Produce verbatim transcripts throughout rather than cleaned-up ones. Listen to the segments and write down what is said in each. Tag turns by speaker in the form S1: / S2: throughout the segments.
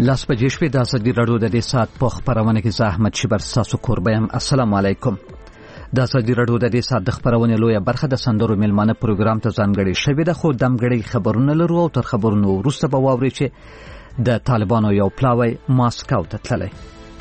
S1: لاس بجې شپې د ازادي راډیو د دې ساعت په خبرونه کې زه احمد شیبر تاسو کوربه یم. السلام علیکم. د ازادي راډیو د دې ساعت د خبرونه لویه برخه د سندرو میلمانه پروګرام ته ځانګړې شوې ده، خو دمګړی خبرونه لرو او تر خبرونو وروسته به واورئ چې د طالبانو یو پلاوی ماسکو ته تللی.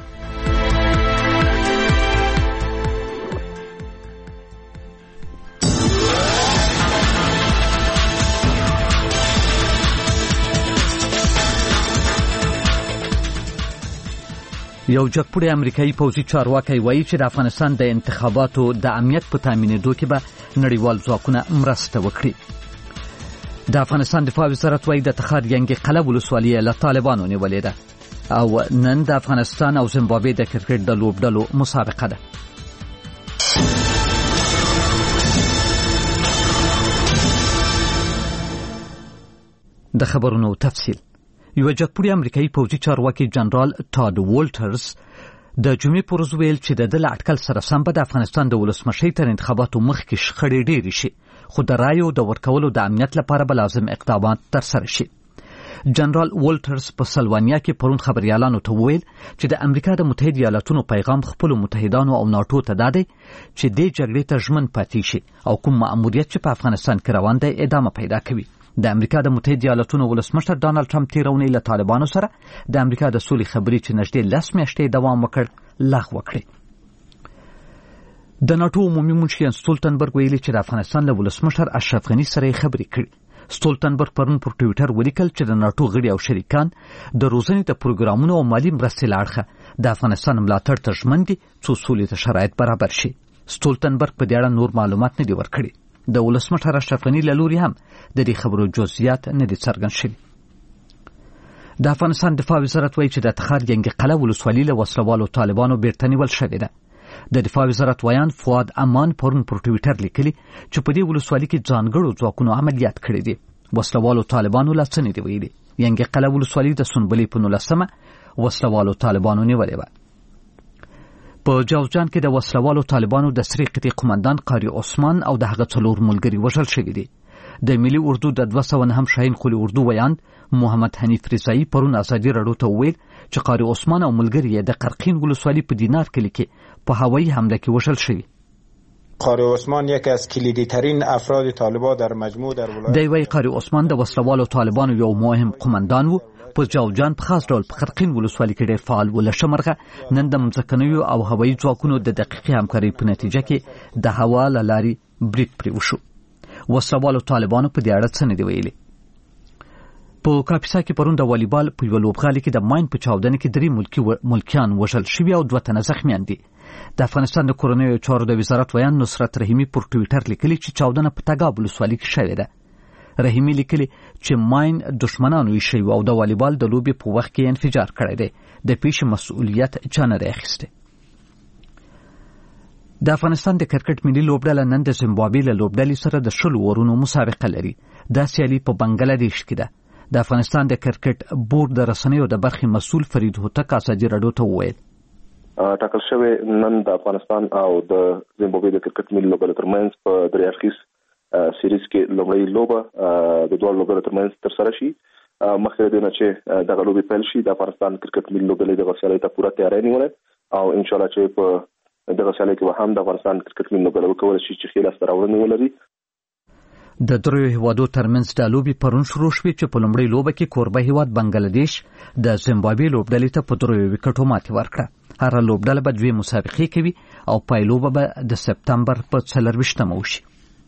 S1: یو جګپوړی امریکایي پوځي چارواکی وایي چې د افغانستان د انتخاباتو د امنیت په تامینېدو کې به نړیوال ځواکونه مرسته وکړي. د افغانستان دفاع وزارت وایي د تخار ینګي قلعه ولسوالي له طالبانو نیولې ده او نن د افغانستان او زیمبابوې د کرکټ د لوبډلو مسابقه ده. د خبرونو تفصیل. یو جګپوړی امریکایي پوځي چارواکي جنرال ټاد وولټرز د جمعې پر ورځ ویل چې د دې له اټکل سره سم به د افغانستان د ولسمشۍ تر انتخاباتو مخکې شخړې ډېرې شي، خو د رایو د ورکولو د امنیت لپاره به لازم اقدامات ترسره شي. جنرال وولټرز په سلوانیا کې پرون خبريالانو ته وویل چې د امریکا د متحده ایالاتونو پیغام خپل متحدانو او ناټو ته دادی چې د جګړې ته ژمن پاتې شي او کوم مأموریت چې په افغانستان کې روان دی ادامه پیدا کوي. د امریکا د متحده ایالاتونو ولسمشر ډانلډ ټرمپ تیر اونۍ له طالبانو سره د امریکا د سولې خبرې چې نږدې لس میاشتې دوام وکړ لغوه کړې. د ناټو عمومي منشي ستولتنبرګ ویلي چې د افغانستان له ولسمشر اشرف غني سره خبرې کړې. ستولتنبرګ پرون پر ټویټر ولیکل چې د ناټو غړي او شریکان د روزنې د پروګرامونو او مالي مرستې له اړخه د افغانستان ملاتړ ته ژمن دي څو سولې ته شرایط برابر شي. ستولتنبرګ په دې اړه نور معلومات نه دي ورکړي. د ولسمشر اشرف غني له لوري هم د دې خبرو جزئیات نه دي څرګند شوي. د افغانستان دفاع وزارت وایي چې د تخار ینګي قلعه ولسوالي له وسلوالو طالبانو بیرته نیول شوې ده. د دفاع وزارت ویان فؤاد امان پرون پر ټویټر لیکلي چې په دې ولسوالي کې ځانګړو ځواکونو عملیات کړي دي. وسلوالو طالبانو لا څه نه دي ویلي. ینګي قلعه ولسوالي د سنبلې په نولسمه وسلوالو طالبانو نیولې وه. په جوزجان کې د وسلوالو طالبانو د سری قطعې قومندان قاری عثمان او د هغه څلور ملګري وژل شوي دي. د ملي اردو د دوه سوه نهم شاهین قلي اردو ویاند محمد حنیف رضایي پرون ازادي راډیو ته وویل چې قاری عثمان او ملګري یې د قرقین ولسوالي په دینار کلي کې په هوایي حمله کې وژل شوي.
S2: قاری عثمان یکی از کلیدی ترین افراد طالبان در مجموع در ولایت
S1: دی وی قاری عثمان د وسلوالو طالبانو یو مهم قومندان و. په جوزجان په خاص ډول په قرقین ولسوالي کې ډېر فعال و. له شمرغه نن د مځکنیو او هوایي ځواکونو د دقیقې همکارۍ په نتیجه کې د هوا له لارې برید پرې وشو. وسلوالو طالبانو په دې اړه څه نه دي ویلي. په کاپیسا کې پرون د والیبال په یوه لوبغالي کې د ماین په چاودنه کې درې ملکي ملکیان وژل شوي او دوه تنه زخمیان دي. د افغانستان د کورنیو چارو د وزارت ویان نصرت رحیمي پر ټویټر لیکلي چې چاودنه په تګاب ولسوالي کې شوې ده. رحیمي لیکلي چې ماین دشمنانو یې شوی او د والیبال د لوبې په وخت کې انفجار کړی دی. د پیښې مسؤلیت چا نه دی اخیستی. د افغانستان د کرکټ ملي لوبډله نن د زیمبابوې له لوبډلې سره د شلو اورونو مسابقه لري. دا سیالي په بنګلادیش کې ده. د افغانستان د کرکټ بورډ د رسنیو د برخې مسؤل فرید هوتک ازادي راډیو ته وویل
S3: ټاکل شوی نن د افغانستان او د زیمبابوې د کرکټ ملي لوبډلې ترمنځ په درې اړخیز سیریز کې لومړی لوبه د دوه لوبډلو ترمنځ ترسره شي. مخکې د نه چې دغه لوبې پیل شي د افغانستان کرکټ ملي لوبډلې د سیالۍ ته پوره تیاری نیولې او ان شاء الله چې په دغه سیالۍ کې هم د افغانستان کرکټ ملي لوبډله وکولای شي چې ښې لاسته راوړنې ولري.
S1: د دریو هیوادو ترمنځ د لوبې پرون شروع شوې چې په لومړۍ لوبه کې کوربه هیواد بنګلادیش د زیمبابوې لوبډلې ته په دریو وکټو ماتې ورکړه. هره لوبډله به دوې مسابقې کوي او پایلوبه به د سپتمبر په څلرویشتمه وشي.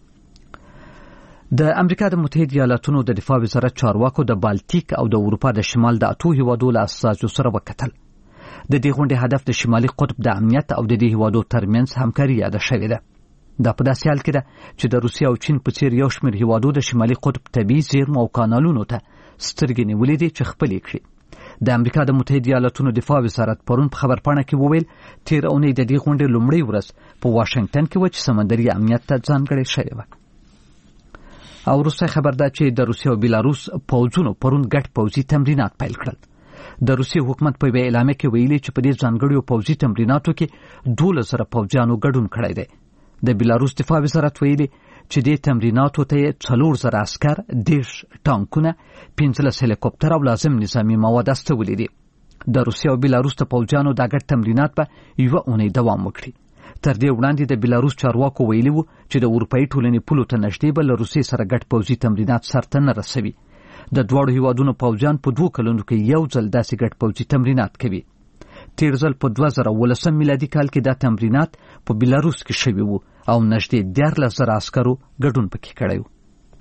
S1: د امریکا د متحده ایالاتونو د دفاع وزارت چارواکو د بالتیک او د اروپا د شمال د اتو هیوادو له استازو سره وکتل. د دې غونډې هدف د شمالي قطب د امنیت او د دې هیوادو ترمنځ همکاري یاده شوې ده. دا په داسې حال کې ده چې د روسیې او چین په څیر یو شمېر هیوادو د شمالي قطب طبیعي زیرمو او کانالونو ته سترګې نیولې دي چې خپلې کړي. د امریکا د متحده ایالاتونو دفاع وزارت پرون په خبرپاڼه کې وویل تیر اونۍ د دې غونډې لومړۍ ورځ په واشنګټن کې و چې سمندري امنیت ته ځانګړې شوې وه. او وروسته خبر ده چې د روسیې او بیلاروس پوځونو پرون ګډ پوځي تمرینات پیل کړل. د روسیې حکومت په یوه اعلامیه کې ویلي چې په دې ځانګړو پوځي تمریناتو کې دولس زره پوځیانو ګډون کړی دی. د بیلاروس دفاع وزارت ویلي چې د تمریناتو ته څلور زره عسكر، دېرش ټانکونه، پنځلس هلیکوپټر او لازم نظامي مواد استولي دي. د روسیې او بیلاروس د پوځیانو دا ګډ تمرینات به یوه اونۍ دوام وکړي. تر دې وړاندې د بیلاروس چارواکو ویلي وو چې د اروپایي ټولنې پولو ته نږدې به له روسیې سره ګډ پوځي تمرینات سرته نه رسوي. د دواړو هیوادونو پوځیان په دوه کلونو کې یو ځل داسې ګډ پوځي تمرینات کوي. تیر ځل په دوه زره اوولسم میلادي کال کې دا تمرینات په بیلاروس کې شوي وو او نږدې دیارلس زره عسکرو ګډون پکې کړی و.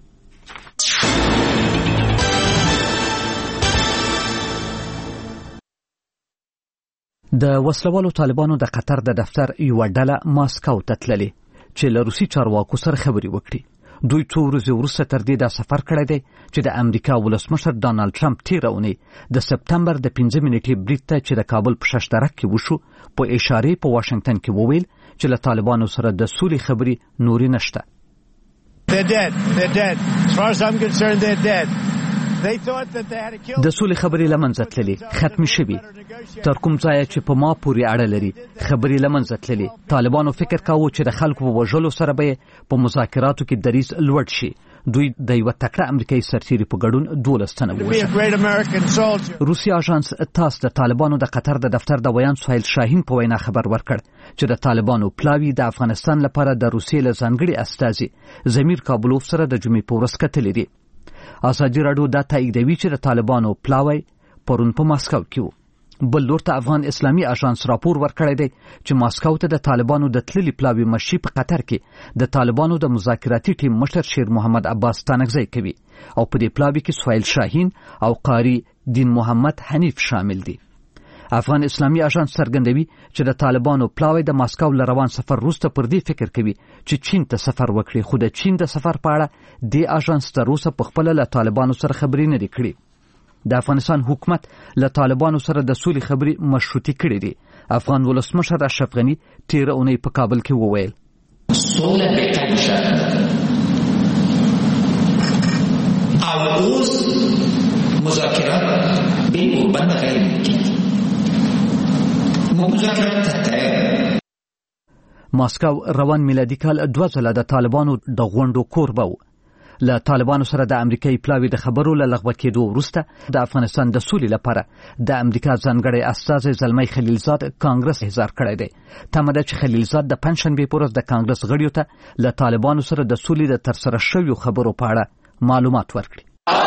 S1: د وسلوالو طالبانو د قطر د دفتر یوه ډله ماسکو ته تللې چې له روسي چارواکو سره خبرې وکړي. دوی څو ورځې وروسته تر دې دا سفر کړی دی چې د امریکا ولسمشر ډانلډ ټرمپ تېره اونۍ د سپتمبر د پنځه نیټې برید ته چې د کابل په ششدرک کې وشو په اشارې په واشنګټن کې وویل چې له طالبانو سره د سولې خبرې نورې نشته. د سولې خبرې له منځه تللې، ختمې شوې. تر کوم ځایه چې په ما پورې اړه لري خبرې له منځه تللې. طالبانو فکر کاوه چې د خلکو په وژلو سره به په مذاکراتو کې دریځ لوړ شي. دوی د یوه تکړه امریکایي سرتیري په ګډون دولس تنه ووژل. روسي اژانس تاس د طالبانو د قطر د دفتر د ویان سهیل شاهین په وینا خبر ورکړ چې د طالبانو پلاوي د افغانستان لپاره د روسیې له ځانګړي استازي زمیر کابلوف سره د جمعې په ورځ کتلې دي. ازادي راډیو دا تاییدوي چې د طالبانو پلاوی پرون په ماسکو کې و. بل لور ته افغان اسلامي اژانس راپور ورکړی دی چې ماسکو ته د طالبانو د تللي پلاوي مشي په قطر کې د طالبانو د مذاکراتي ټیم مشر شیر محمد عباس ستانکزی کوي او په دې پلاوي کې سهیل شاهین او قاری دین محمد حنیف شامل دي. افغان اسلامي اژانس څرګندوي چې د طالبانو پلاوی د ماسکو له روان سفر وروسته پر دې فکر کوي چې چین ته سفر وکړي، خو د چین د سفر په اړه دې اژانس تر اوسه په خپله له طالبانو سره خبرې نه دي کړې. د افغانستان حکومت له طالبانو سره د سولې خبرې مشروطې کړې دي. افغان ولسمشر اشرف غني تېره اونۍ په کابل کې وویل سوله بهتر شه او اوس مذاکرات به بند غیر ممکن. ماسکو روان میلادي کال دوه ځله د طالبانو د غونډو کوربه و. له طالبانو سره د امریکایي پلاوي د خبرو له لغوه کېدو وروسته د افغانستان د سولې لپاره د امریکا ځانګړی استازی زلمی خلیلزاد کانګرس احضار کړی دی. تمه ده چې خلیلزاد د پنجشنبې په ورځ د کانګرس غړیو ته له طالبانو سره د سولې د ترسره شویو خبرو په اړه معلومات ورکړي.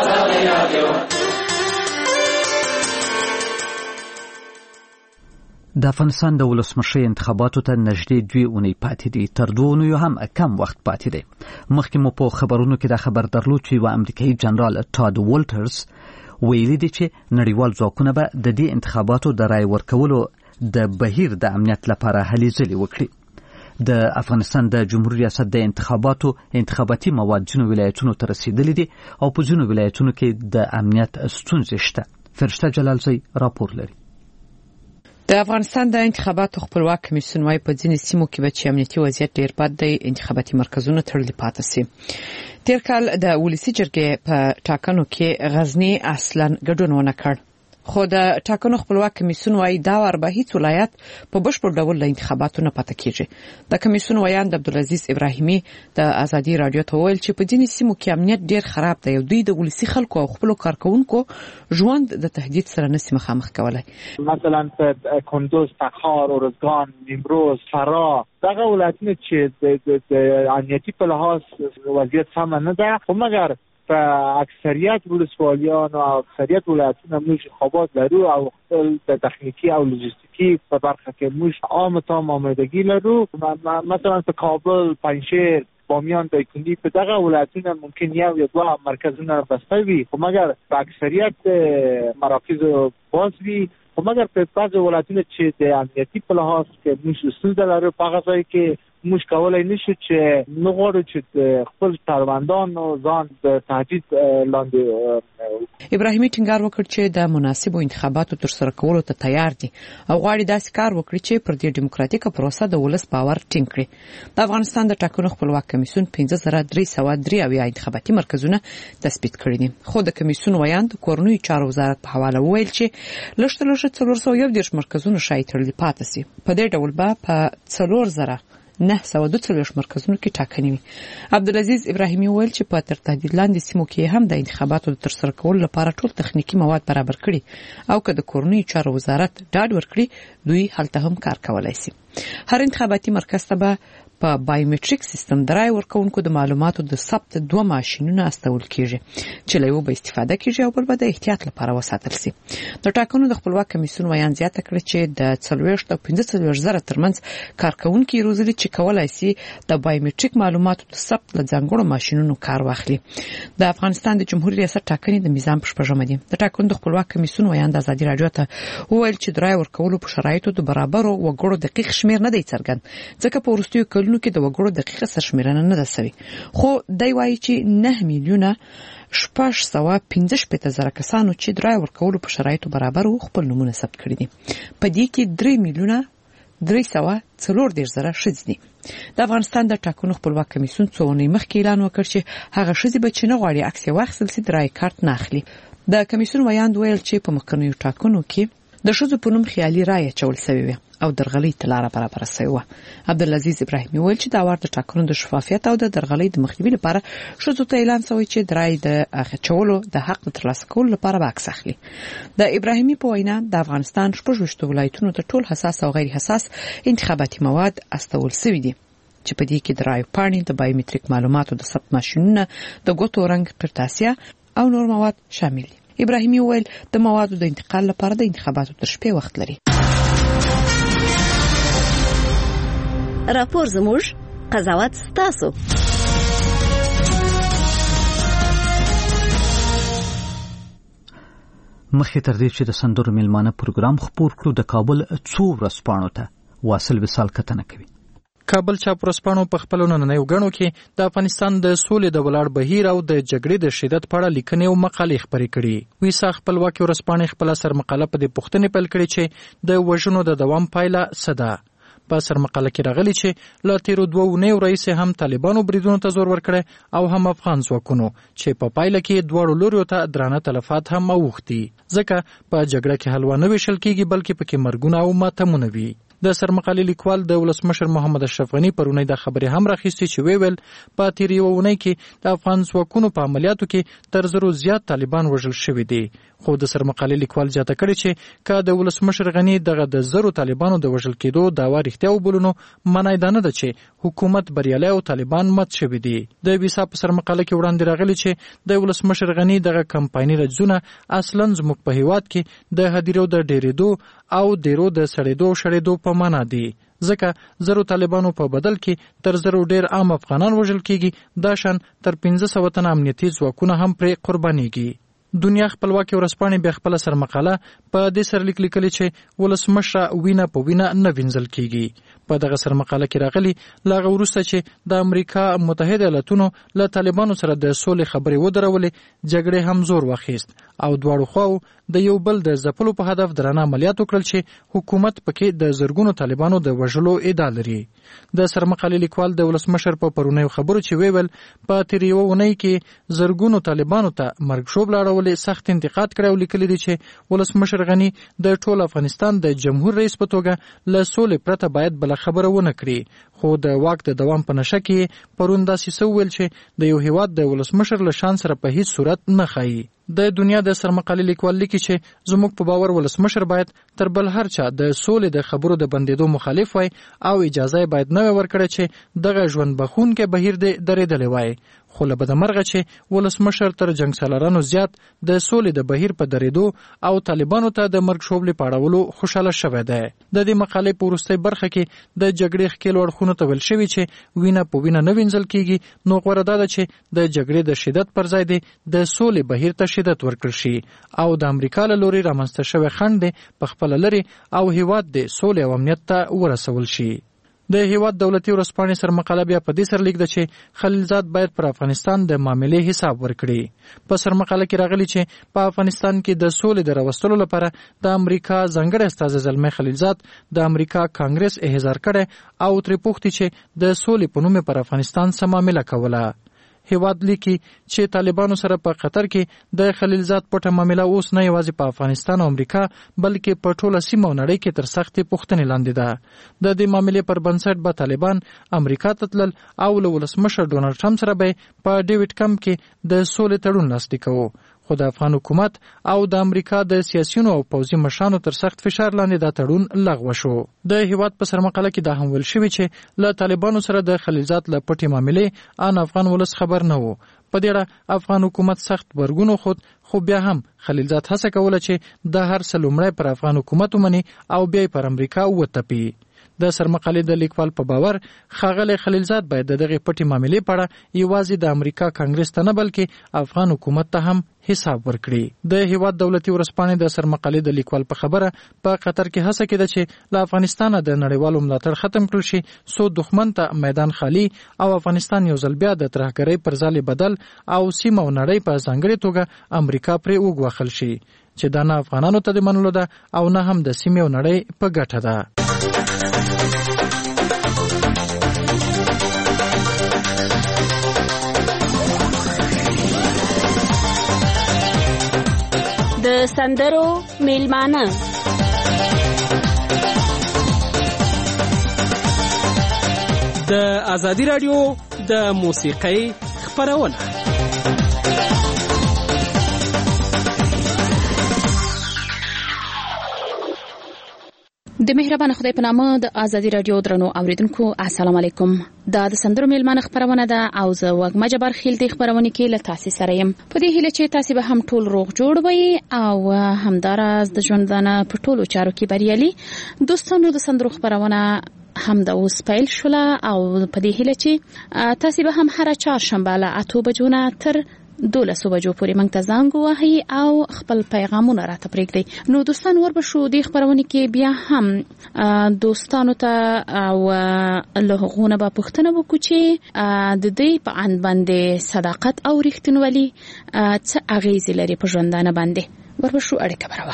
S1: د افغانستان د ولسمشرۍ انتخاباتو ته نږدې دوې اونۍ پاتې دي. تر دوه اونیو هم کم وخت پاتې دی. مخکې مو په خبرونو کې دا خبر درلود چې یوه امریکایي جنرال ټاد والټرز ویلي دي چې نړیوال ځواکونه به د دې انتخاباتو د رای ورکولو د بهیر د امنیت لپاره هلې ځلې وکړي. د افغانستان د جمهوریت ریاست د انتخاباتو انتخاباتي مواد ځینو ولایتونو ته رسیدلي دي او په ځینو ولایتونو کې د امنیت ستونزې شته. فرشته جلالزی راپور لري.
S4: د افغانستان د انتخاباتو خپلواک کمیسیون وايي په ځینې سیمو کې به چې امنیتي وضعیت ډېر بد دی انتخاباتي مرکزونه تړلي پاتې سي. تیر کال د ولسي جرګې په ټاکنو کې غزني اصلاً ګډون ونه کړ، خو د ټاکنو خپلواک کمیسیون وايي دا وار به هیڅ ولایت په بشپړ ډول له انتخاباتو نه پاتې کیږي. د کمیسیون ویان د عبدالعزیز ابراهیمي د ازادي رادیو ته ویل چې په ځینې سیمو کې امنیت ډېر خراب دی او دوی د ولسي خلکو او خپلو کارکونکو ژوند د تهدید سره نشي مخامخ کولای.
S5: مثلا په کندوز، تخار، ارزګان، نیمروز، فراه دغه ولایتونه چې د امنیتي په لحاظ وضعیت سم نه ده، خو مګر په اکثریت ولسوالیان او اکثریت ولایتونه موږ انتخابات لرو او د تخنیکی او لوجستیکی په برخه کې موږ عام تام آمادگی لرو. مثلا په کابل، پنجشیر، بامیان، دایکنډي په دغه ولایتونه ممکن یو یا دوه مرکزونه بسته وي، خو مګر په اکثریت مراکز باز وي، خو مګر په بعض ولایتونه چې د امنیتي په لحاظ کې موږ ستونزه لرو په هغه ځای کې موږ کولای نشو چې نغواړو چې خپل کاروندان ځان د تهدید لاندې.
S4: ابراهیمي ټینګار وکړ چې د مناسبو انتخاباتو ترسره کولو ته تیار دي او غواړي داسې کار وکړي چې پر دې دیموکراتیکه پروسه د ولس باور ټینګ کړي. د افغانستان د ټاکنو خپلواک کمیسیون پنځه زره درې سوه درې اویا انتخاباتي مرکزونه تثبیت کړي دي، خو د کمیسیون ویان د کورنیو چارو وزارت په حواله وویل چې لږ تر لږه څلور سوه یو دېرش مرکزونه شاید تړلي پاتې سي. په دې ډول به په څلور زره نه سوه دوه څلوېښت مرکزونو کې ټاکنې وي. عبدالعزیز ابراهیمي وویل چې په تر تهدید لاندې سیمو کې هم د انتخاباتو د ترسره کولو لپاره ټول تخنیکي مواد برابر کړي او که د کورنیو چارو وزارت ډاډ ورکړي دوی هلته هم کار کولای شي. هر انتخاباتي مرکز ته به په بایومټریک سیستم د رای ورکونکو د معلوماتو د ثبت دوه ماشینونه استول کیږي چې له یو به استفاده کیږي او بل به د احتیاط لپاره وساتل شي. د ټاکنو د خپلواک کمیسیون ویان زیاته کړه چې د څلوېښت او پنځه څلوېښت زره ترمنځ کارکونکي روزلي چې کولای شي د بایومټریک معلوماتو د ثبت له ځانګړو ماشینونو کار واخلي. د افغانستان د جمهوریت ریاست ټاکنې د میزان په شپږمه دي. د ټاکنو د خپلواک کمیسیون ویان د ازادي راډیو ته وویل چې د رای ورکولو په شرایطو د برابرو وګړو دقیق شمیر نه دی څرګند ځکه په وروستیو کلونو کې د وګړو دقیقه سرشمیرنه نه ده سوي. خو دی وایي چې نه میلیونه شپږ سوه پنځه شپېته زره کسانو چې د رای ورکولو په شرایطو برابر وو خپل نومونه ثبت کړي دي. په دې کې درې میلیونه درې سوه څلور دېرش زره ښځې دي. د افغانستان د ټاکنو خپلواک کمیسیون څو اونۍ مخکې اعلان وکړ چې هغه ښځې به چې نه غواړي عکس یې واخیستل شي د رای کارت نه اخلي. د کمیسیون ویاند ویل چې په مخکنیو ټاکنو کې د ښځو په نوم خیالي رایه اچول سوې وه او درغلۍ ته لاره برابره سوې وه. عبدالعزیز ابراهیمي ویل چې دا وار د ټاکنو د شفافیت او د درغلۍ د مخنیوي لپاره ښځو ته اعلان شوی چې د رای د اخیستلو د حق د ترلاسه کولو لپاره به عکس اخلي. د ابراهیمي په وینا د افغانستان شپږ ویشت ولایتونو ته ټول حساس او غیر حساس انتخاباتي مواد استول سوي دي چې په دې کې د رای پاڼې د بایومټریک معلوماتو د ثبت ماشینونه د ګوتو رنګ قرطاسیه او نور مواد شامل دي. ابراهیمي ویل د موادو د انتقال لپاره د انتخاباتو تر شپې وخت لري.
S6: راپور زموږ قضاوت ستاسو.
S1: مخکې تر دې چې د سندرو میلمانه پروګرام خپور کړو د کابل څو ورځپاڼو ته واصل وصال کتنه کوي.
S7: کابل چاپ ورځپاڼو په خپلو نننیو غڼو کې د افغانستان د سولې د ولاړ بهیر او د جګړې د شدت په اړه لیکنې او مقالې خپرې کړي. ویسا خپلواکي ورځپاڼې خپل سر مقاله په دې پوښتنې پیل کړې چې د وژنو د دوام پایله څه ده. په سر مقاله کې راغلي چې لا تیرو دوه اونیو راهیسې هم طالبانو بریدونو ته زور ورکړی او هم افغان ځواکونو چې په پایله کې دواړو لوریو ته درانه تلفات هم اوښتي ځکه په جګړه کې حلوا نه ویشل کېږي بلکې پکې مرګونه او ماتمونه وي. د سرمقالې لیکوال د ولسمشر محمد اشرف غنی پرونی د خبرې هم راخیستي چې ویل په تیر یو اونۍ کې د افغان ځواکونو په عملیاتو کې تر زرو زیات طالبان وژل شوي دي. خو د سرمقالې لیکوال زیاته کړې چې که د ولسمشر غنی دغه د زرو طالبانو د وژل کېدو دعوا رښتیا وبولو معنی دا نه ده چې حکومت بریالی او طالبان مات شوي دي. د ویسا په سرمقاله کې وړاندې راغلي چې د ولسمشر غنی دغه کمپایني رجزونه اصلا زموږ په هیواد کې د هدیرو د ډیرېدو او ډیرو د سړېدو شړېدو په معنا دي ځکه زرو طالبانو په بدل کې تر زرو ډیر عام افغانان وژل کېږي دا شان تر پنځه سوه تنه امنیتي ځواکونه هم پرې قربانېږي. دنیا خپلواکي ورځپاڼې بیا خپله سرمقاله په دې سرلیک لیکلي چې ولسمشره وینه په وینه نه وینځل کېږي. په دغه سرمقاله کې راغلي له هغه وروسته چې د امریکا متحده ایالاتونو له طالبانو سره د سولې خبرې ودرولې جګړې هم زور واخیست او دواړو خواو د یو بل د ځپلو په هدف درانه عملیات وکړل چې حکومت پکې د زرګونو طالبانو د وژلو ادعا لري. د سرمقالې لیکوال د ولسمشر په پرونیو خبرو چې ویل په تیر یو اونۍ کې زرګونو طالبانو ته مرګ ژوبله اړولې سخت انتقاد کړی او لیکلي دي چې ولسمشر غني د ټول افغانستان د جمهور رئیس په توګه له سولې پرته باید بله خبره ونه کړي. خو د واک د دوام په نشه کې پرون داسې څه وویل چې د یو هیواد د ولسمشر له شان سره په هیڅ صورت نه ښایي. د دنیا د سرمقالې لیکوال لیکي چې زموږ په باور ولسمشر باید تر بل هر چا د سولې د خبرو د بندېدو مخالف وای او اجازه باید نه ورکړي چې دغه ژوند بخونکې بهیر دې درېدلی وای. خو له بدمرغه چې ولسمشر تر جنګ سالارانو زیات د سولې د بهیر په درېدو او طالبانو ته د مرګ شوبلې په اړولو خوشاله شوی دی. د دې مقالې په وروستۍ برخه کې د جګړې ښکېلو اړخونو ته ویل شوي چې وینه په وینه نه وینځل کېږي نو غوره دا ده چې د جګړې د شدت پر ځای دی د سولې بهیر ته شدت ورکړل شي او د امریکا له لوري رامنځته شوی خنډ دی په خپله لرې او هیواد د سولې او امنیت ته ورسول شي. د هیواد دولتي ورځپاڼې سرمقاله بیا په دې سرلیک ده چې خلیلزاد باید پر افغانستان د معاملې حساب ورکړي. په سرمقاله کې راغلي چې په افغانستان کې د سولې د راوستلو لپاره د امریکا ځانګړی استازی زلمی خلیلزاد د امریکا کانګرس احضار کړی او ترې پوښتي چې د سولې په نوم پر افغانستان څه معامله کوله. هیواد لیکي چې طالبانو سره په قطر کې د خلیلزاد پټه معامله اوس نه یوازې په افغانستان او امریکا بلکې په ټوله سیمه او نړۍ کې تر سختې پوښتنې لاندې ده. د دې معاملې پر بنسټ به طالبان امریکا ته تلل او له ولسمشر ډونالډ ټرمپ سره به په ډیوډ کمپ کې د سولې تړون لاسلیک کوو. خو د افغان حکومت او د امریکا د سیاسيونو او پوځي مشرانو تر سخت فشار لاندې دا تړون لغوه شو. د هیواد په سرمقاله کې دا هم ویل شوی چې له طالبانو سره د خلیلزاد له پټې معاملې ان افغان ولس خبر نه وو. په دې اړه افغان حکومت سخت برګونو خود خو بیا هم خلیلزاد هڅه کوله چې د هر څه لومړی پر افغان حکومت ومني او بیا پر امریکا وتپي. د سرمقالې د لیکوال په باور ښاغلی خلیلزاد باید دغه پټې معاملې په اړه یوازې د امریکا کانګرس ته نه بلکې افغان حکومت ته هم حساب ورکړي. د هیواد دولتي ورځپاڼې د سرمقالې د لیکوال په خبره په قطر کې هڅه کېده چې له افغانستانه د نړیوالو ملاتړ ختم کړل شي څو دښمن ته میدان خالی او افغانستان یو ځل بیا د ترهګرۍ پر ځای بدل او سیمه او نړۍ په ځانګړې توګه امریکا پرې وګواښل شي چې دا نه افغانانو ته د منلو ده او نه هم د سیمې او نړۍ په ګټه ده.
S6: د سندرو میلمانه
S8: د ازادي رادیو د موسیقۍ خبرونه.
S9: د مهربان خدای په نامه د ازادي رادیو درنو اوریدونکو السلام علیکم. دا د سندرو میلمانه خبرونه ده او زه وګما جبار خیل د خبرونه کې له تاسو سره يم. په دې هیله چې تاسو به هم ټول روغ جوړ وي او همداراز د ژوندانه په ټولو چارو کې بریالي. دوستانو د سندرو خبرونه هم د اوس پیل شوله او په دې هیله چې تاسو به هم هر چهارشنبه له اته بجو نه تر دولسو بجو پورې موږ ته زنګ ووهئ او خپل پیغامونه راته پرېږدئ. نو دوستان وربشو دې خبرونه کې بیا هم دوستانو ته او له هغو نه به پوښتنه وکړو چې د دوی په اند باندې صداقت او رښتینولي څه اغیزې لري په ژوندانه باندې. وربشو اړیکه به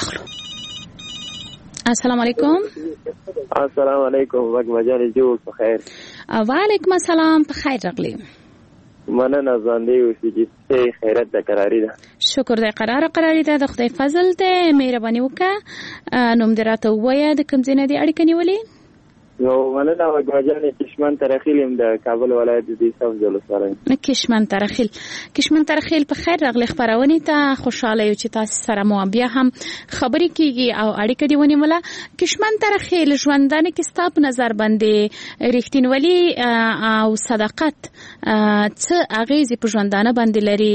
S9: راواخلو. السلام علیکم.
S10: السلام علیکم. وګما جانې جوړ په خیر.
S9: وعلیکم السلام. په خیر راغلی.
S10: مننه ځاندې اوسېږي چې خیرت د قراري ده.
S9: شکر د قرار قراري ده. د خدای فضل ده. مهرباني وکړه نوم دې راته ووایه د کوم ځای نه دې اړیکه نیولې؟
S10: یو مننه وګما جانې کشمن ترخیل یم د کابل ولایت د سبز ولسوالۍ.
S9: کشمن ترخیل. کشمن ترخیل په خیر راغلی خبرونې ته. خوشاله یو چې تاسو سره مو بیا هم خبرې کیږي او اړیکه دی ونیوله. کشمن ترخیل ژوندانه کې ستا په نظر باندې رښتینولي او صداقت څه اغیزې په ژوندانه باندې لري،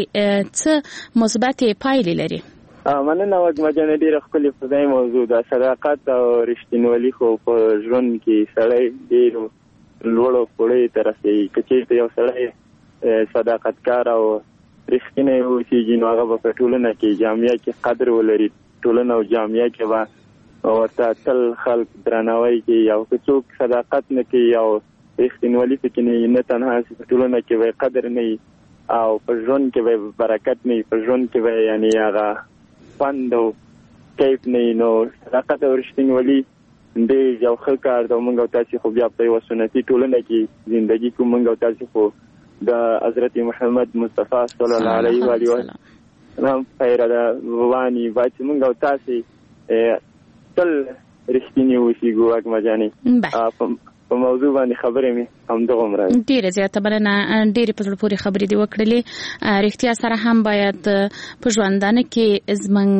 S9: څه مثبتې پایلې لري؟
S10: مننه وګما جانې ډېره ښکلې فضایي موضوع ده. صداقت او رښتینولي خو په ژوند کې سړی ډېرو لوړو پوړیو ته رسوي. که چېرته یو سړی صداقتکار او رښتینی اوسېږي نو هغه به په ټولنه کې جامعه کې قدر ولري. ټولنه او جامعه کې به ورته تل خلک درناوی کوي. او که څوک صداقت نه کوي او رښتینولي پکې نه وي نه تنها په ټولنه کې به قدر نه وي او په ژوند کې به برکت نه وي. په ژوند کې به یعنې هغه فند او کیف نه نو صداقت او رښتینولي ډېر یو ښه کار ده. موږ او تاسې خو بیا په یوه سنتي ټولنه کې زندګي کوو. موږ او تاسې خو د حضرت محمد مصطفی صلی الله علیه و آله وسلم پیره ده واني باید موږ او تاسې تل رښتیني اوسېږو. وګما جانې په موضوع باندې خبرې مې همدغومره
S9: ډېره زیاته مننه. ډېرې په زړه پورې خبرې دې وکړلې. رښتیا سره هم باید په ژوندانه کې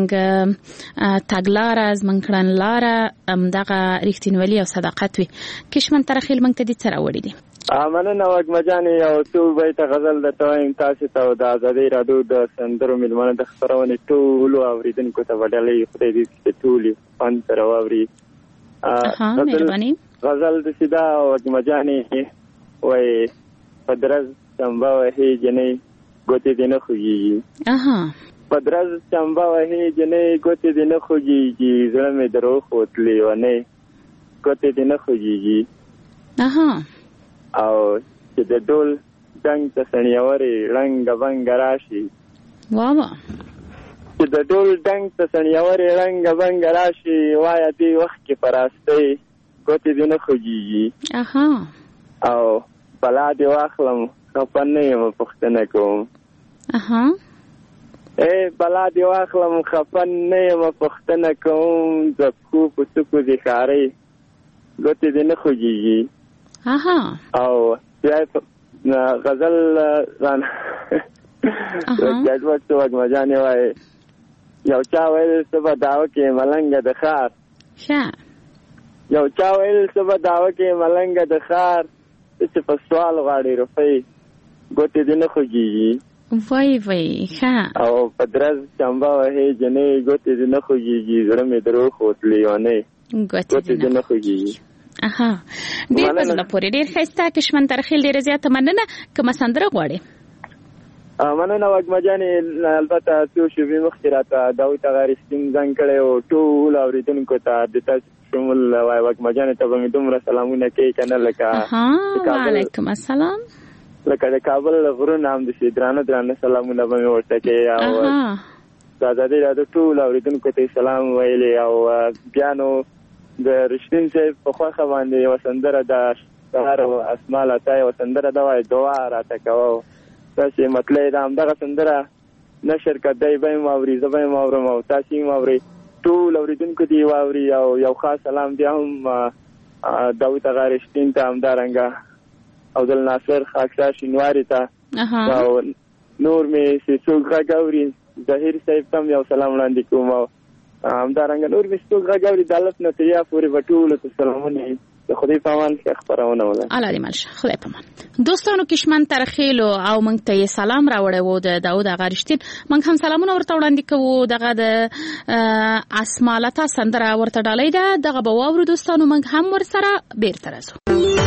S9: زموږ تګلاره زموږ کړنلاره همدغه رښتینولي او صداقت وي. کشمن ترخیل موږ ته دې څه راوړي دي؟
S10: مننه وګما جانې. یو څو بیته غزل درته وایم تاسې ته او د ازادۍ راډیو د سندرو میلمانه د خپرونې ټولو اورېدونکو ته به ډالۍ خدای دې چې ټولې خوند سره واوري.
S9: مهرباني.
S10: غزل د سیدا وګما جانې وایي په درز چمبه وهي جنۍ ګوتې دې نه خوږېږي. په درز چمبه وهي جنۍ ګوتې دې نه خوږېږي. زړه مې د روح وتلې ونې ګوتې دې نه خوږېږي. او چې د ډول ډنګ ته سڼیاورې رنګه بنګه راشي.
S9: واه
S10: چې د ډول ډنګ ته سڼیاورې رنګه بنګه راشي. وایه دې وخت کې په راستۍ ګوتې دې نه خوږېږي. او بلا دې واخلم خپه نه یم پوښتنه کوم.
S9: اها
S10: ای بلا دی واخلم خپه نه یم پوښتنه کوم د پښو په څوکو دې ښاري ګوتې دې نه خوږېږي.
S9: اها
S10: او بیا غزل رانه ګډوډ څه وږمجانې وایي یو چا ویل څه به دعوه کې ملنګه د ښار یو چا ویل څه به دعوه کې ملنګه د ښار چې په سوال غواړي روپۍ ګوتې دې نه خوږېږي.
S9: وای وای ښه
S10: او په درز چمبه وهې جنې ګوتې دې نه خوږېږي زړه مې درو خوت لیونۍ ګوتې دې نه خوږېږي.
S9: اها ډېر په زړه پورې ډېر ښایسته کشمن ترخیل ډېره زیاته مننه. کومه سندره غواړې؟
S10: مننه وږمجانې. البته څو شېبې مخکې راته داود غاري سپین زنګ کړی او ټولو اورېدونکو ته د تاسو شمول وږمجانې ته به مې دومره سلامونه کوي که نه لکه
S9: وعلیکم السلام
S10: لکه د کابل غرونه هم داسې درانه درانه سلامونه به مې ورته کوي او د ازادۍ راډیو ټولو اورېدونکو ته یې سلام ویلی او بیا نو د رښتین صاحب په خوښه باندې یوه سندره ده سهار او اسمال عطا یوه سندره ده وایي دعا راته کوه تاسې مطلع ده همدغه سندره نشر که دی به یې واوري زه به یې واورم او تاسې یې واورئ ټول اورېدونکو دې یې واوري او یو خاص سلام بیا هم داود اغا رښتین ته همدارنګه عبدالناصر خاکسار شینواري ته او نور مې چې څوک غږ اوري ظهیر صاحب ته هم یو سلام وړاندې کوم او همدارنګه نور مې څوک غږ اوري د الف نه تر یا پورې به ټولو ته سلامونه د خدای په امان ښه خپرونه وله.
S9: الله دې مل شه. خدای په امان. دوستانو کشمن ترخیل او موږ ته یې سلام راوړی و د داود اغا رښتین. موږ هم سلامونه ورته وړاندې کوو. دغه د اسمالته سندره ورته ډالۍ ده. دغه به واورو دوستانو. موږ هم ورسره بیرته راځو.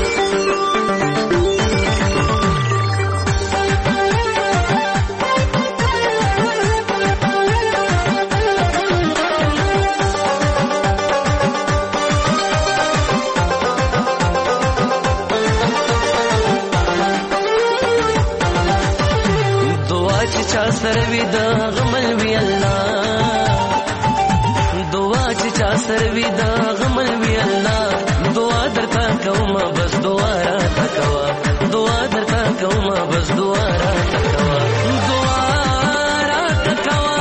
S11: چا سره وي د غمل وی الله دعا چې چا سره وي د غمل وی الله دعا درته کوم بس دعا راته کوه دعا درته کوم بس دعا راته کوه دعا راته کوه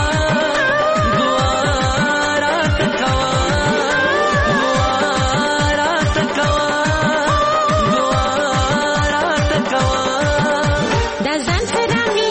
S11: دعا راته کوه دعا راته کوه دعا راته کوه
S12: د ځان سره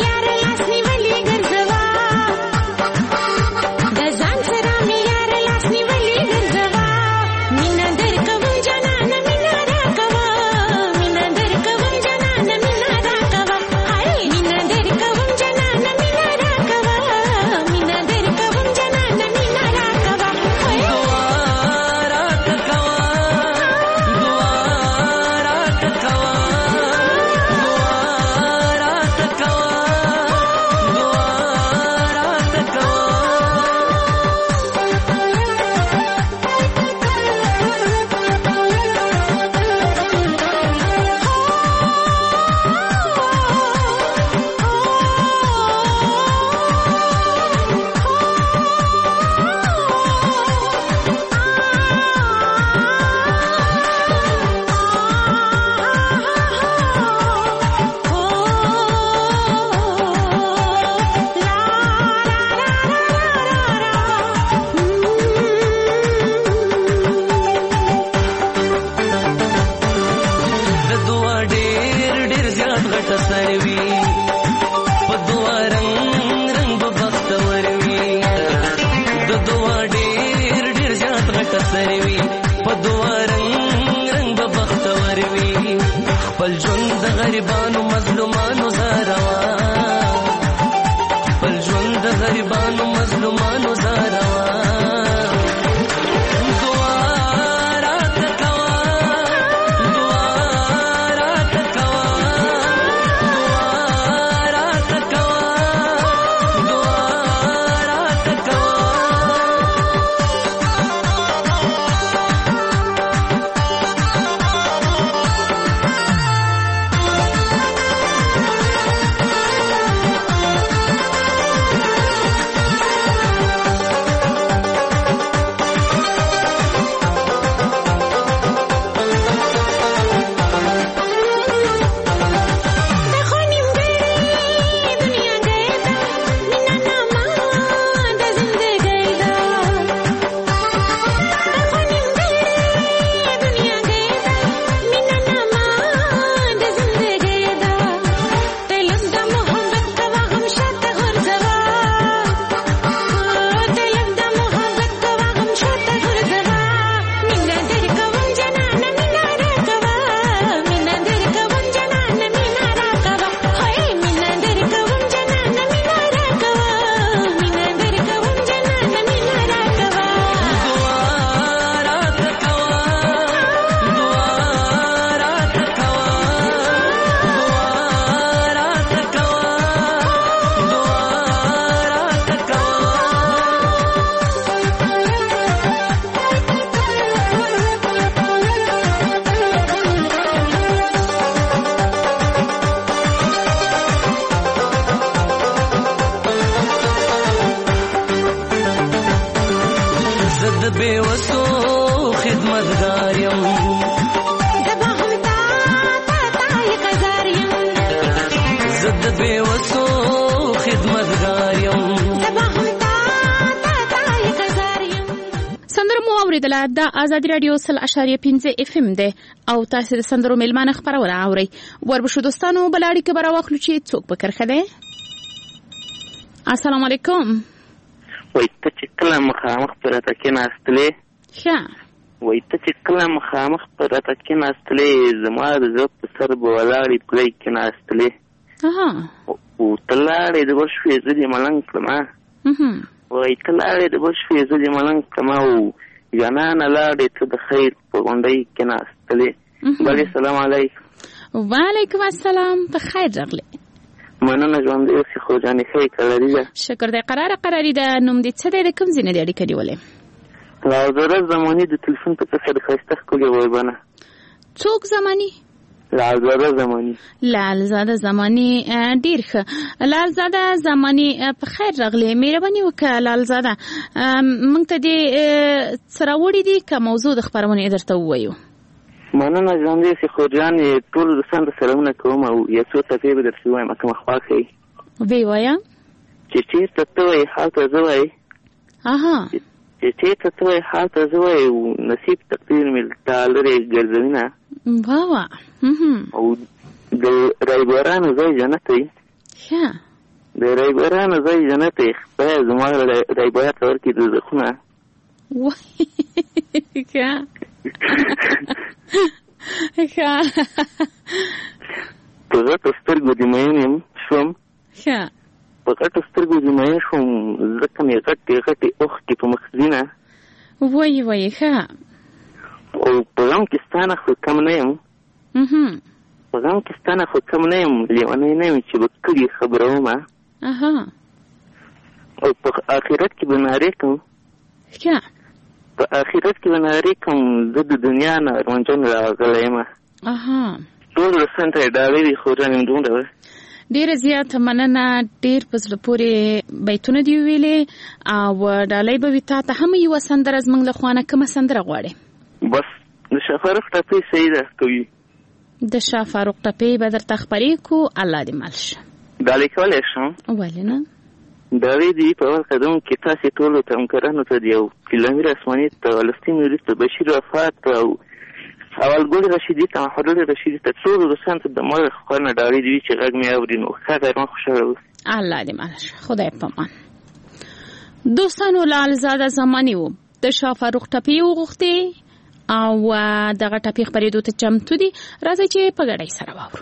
S11: غریبانو مظلومانو زاروا بل ژوند د غریبانو مظلومانو زاروا خدمتگار یم
S12: زبا هم تا تا تای قزار یم
S11: زد بیوسو خدمتگار یم
S12: زبا هم تا تا تای قزار یم.
S9: سندره مو اوریدله د آزادي رادیو سل اشاریه پنځه اف ام ده او تاسو د سندرو میلمانه خبرونه اورئ. وربشو دوستانو بلاړی کې برا واخلو چې څوک پکر خده. السلام علیکم.
S13: وای ته چې کله مخامخ پر راته کېناستلې
S9: ښه
S13: وای ته چې کله مخامخ پر راته کېناستلې زما د زړه په سر به ولاړې پلی کېناستلې
S9: اها
S13: او ته لاړې د بل شوې زه دې ملنګ کړمه وای ته لاړې د بل شوې زه دې ملنګ کړمه او جانانه لاړې ته د خیر په غونډۍ کېناستلې. بلې سلام علیکم.
S9: وعلیکم السلام. په خیر راغلې.
S13: مننه ژوندی اوسې خو جانې ښه یې قراري ده.
S9: شکر دی. قراره قراري ده. نوم دې څه دی؟ د کوم ځای نه دې اړیکه نیولې؟
S13: لعلزاده زماني د تلیفون په څخه د ښایسته ښکلې غویبانه.
S9: څوک زماني؟
S13: لعلزاده زماني.
S9: لعلزاده زماني ډېر ښه. لعلزاده زماني په خیر راغلې. مهرباني وکړه لعلزاده موږ ته دې څه راوړي دي که موضوع د خپرونې درته ووایو؟
S13: مننه ژوندی اوسې خو جانې ټولو دوستانو ته سلامونه کوم او یو څو څپې به درته ووایم کومه خوا کوي.
S9: ویې وایه.
S13: چې چېرته ته وایې هلته زه وایې.
S9: اها
S13: چې چېرته ته وایې هلته زه وایې او نصیب تقدیر مې تا لرې ګرځوینه
S9: واه
S13: او د رایبارانو ځای جنت دی.
S9: ښه
S13: د رایبارانو ځای جنت دی. خدای زما رایبار ته ورکړي دوزخونه.
S9: ښه ښه
S13: په غټو سترګو دې مین یم شوم.
S9: ښه
S13: په غټو سترګو دې مین شوم ځکه مې غټې غټې اوښکې په مخزینه.
S9: وایي وایي ښه.
S13: او په غم کې ستا نه خو کم نه یم. په غم کې ستا نه خو کم نه یم. لیونی نه یم چې به کړي خبرومه.
S9: اها
S13: او په آخرت کې به نارې کوم.
S9: ښه
S13: په آخرت کې به نارې کوم زه د دنیا نه ارمانجن راغلی یم.
S9: اها
S13: ټول رسن ته یې ډالۍ وي خو جانې دومره
S9: ډېره زیاته مننه. ډېر په زړه پورې بیتونه دې وویلې او ډالۍ به وي تا ته هم یوه سندره زموږ له خوا نه کومه سندره غواړې؟
S13: بس د شاه فاروق ټپې صحیح ده کوي.
S9: د شاه فاروق ټپې به درته خپرې کړو. الله دې مل شه.
S13: ډالۍ کولی شم؟
S9: ولې نه.
S13: ډالۍ دې په اول قدم کې تاسې ټولو تمکرانو ته د یو فلمیر اسماني ته فلسطین وروسته بشیر وفات او اولګل رشیدي ته محمد رشیدي ته ټولو دوستانو ته د ما له خوا نه ډالۍ دي چې غږ مې اوري نو ښه غرمه خوشحاله اوسئ.
S9: الله دې مل شه. خدای په امان. دوستانو لعلزاده زماني و د شاه فاروق ټپې وغوښتې او دغه ټپې خپرېدو ته چمتو دي. راځئ چې په ګډۍ سره واورو.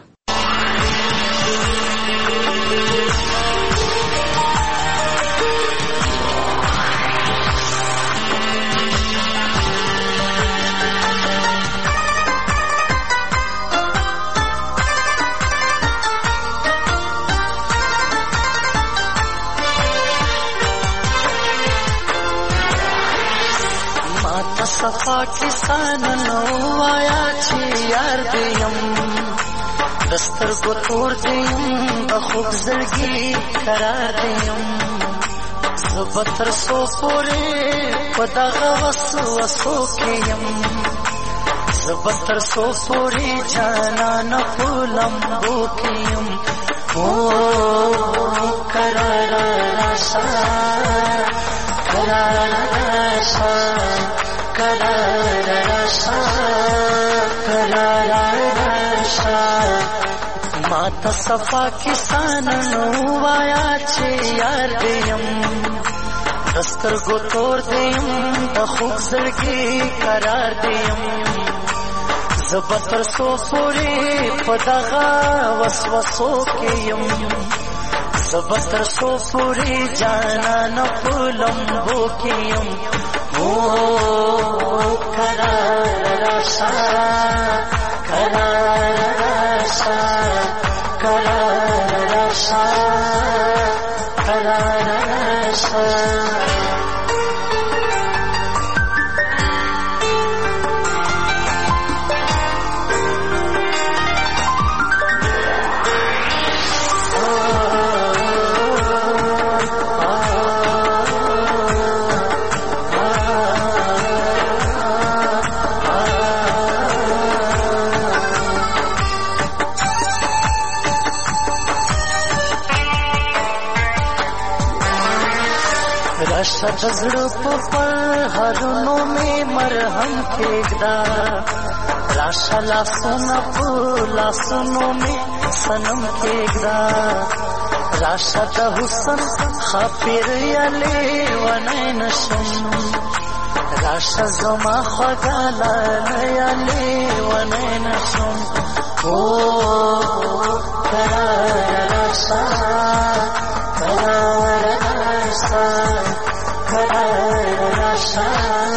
S11: صفا کسان نو آیا چې یار دیم دستر کو تور دیم بخوب زړګي قرار دیم زبتر سو پورې پدغه وسوسو کېم زبتر سو پورې جانا نه پولم بو کېم او قرار راشا قرار راشا قرار راشا قرار راشا ماتا صفا کسان نو آیا چې یار دیم دستر گو تور دیم بخوب زړګي قرار دیم زبتر سو پوری پدغه وسوسو کېم زبتر سو پوری جانا نه پولم بو کېم او قرار راشا قرار راشا قرار راشا قرار راشا راشه د زړه په پرهرونو مې مرهم کېږده راشه لاسونه په لاسونو مې صنم کېږده راشه د حسن خاپیریا لیونی نشم راشه زما خوږه لالیا لیونی نشم او کراره راشه کراره راشه کراره راشه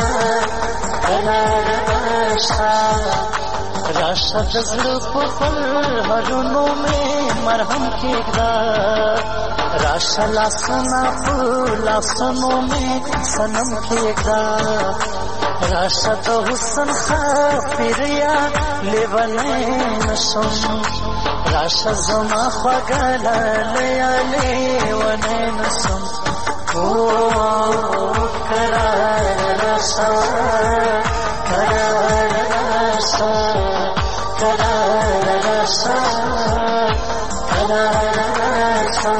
S11: کراره راشه راشه د زړه په پرهرونو مې مرهم کېږده راشه لاسونه په لاسونو مې صنم کېږده راشه د حسن خاپیریا لیونی نشم راشه زما خوږه لالیا لیونی نشم او کراره راشه کراره راشه کراره راشه کراره راشه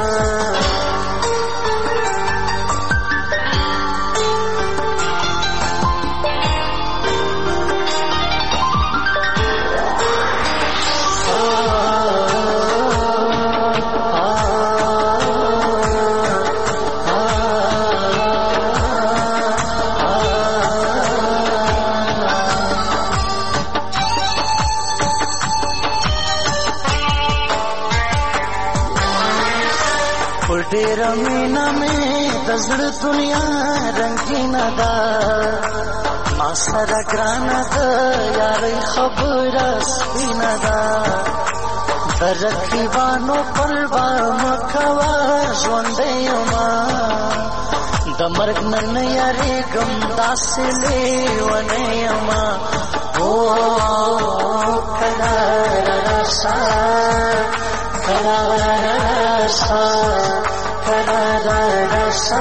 S11: ډېر مینا مې د زړه دنیا رنګینه ده ما سره ګرانه ده یارۍ خبره سپینه ده د رقیبانو پروا مه کوه ژوندی یمه د مرګ نه نه یارېږم داسې لیونی یمه او کراره راشه کراره راشه کراره راشه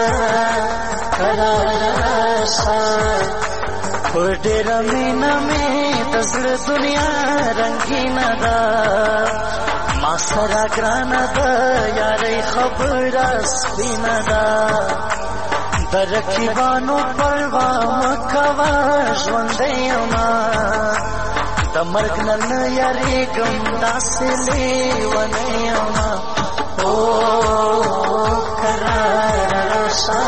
S11: کراره راشه په ډېره مینه مې د زړه دنیا رنګینه ده ما سره ګرانه ده یارۍ خبره سپینه ده د رقیبانو پروا مه کوه ژوندی یمه د مرګ نه نه یارېږم داسې لیونی یمه او کراره راشه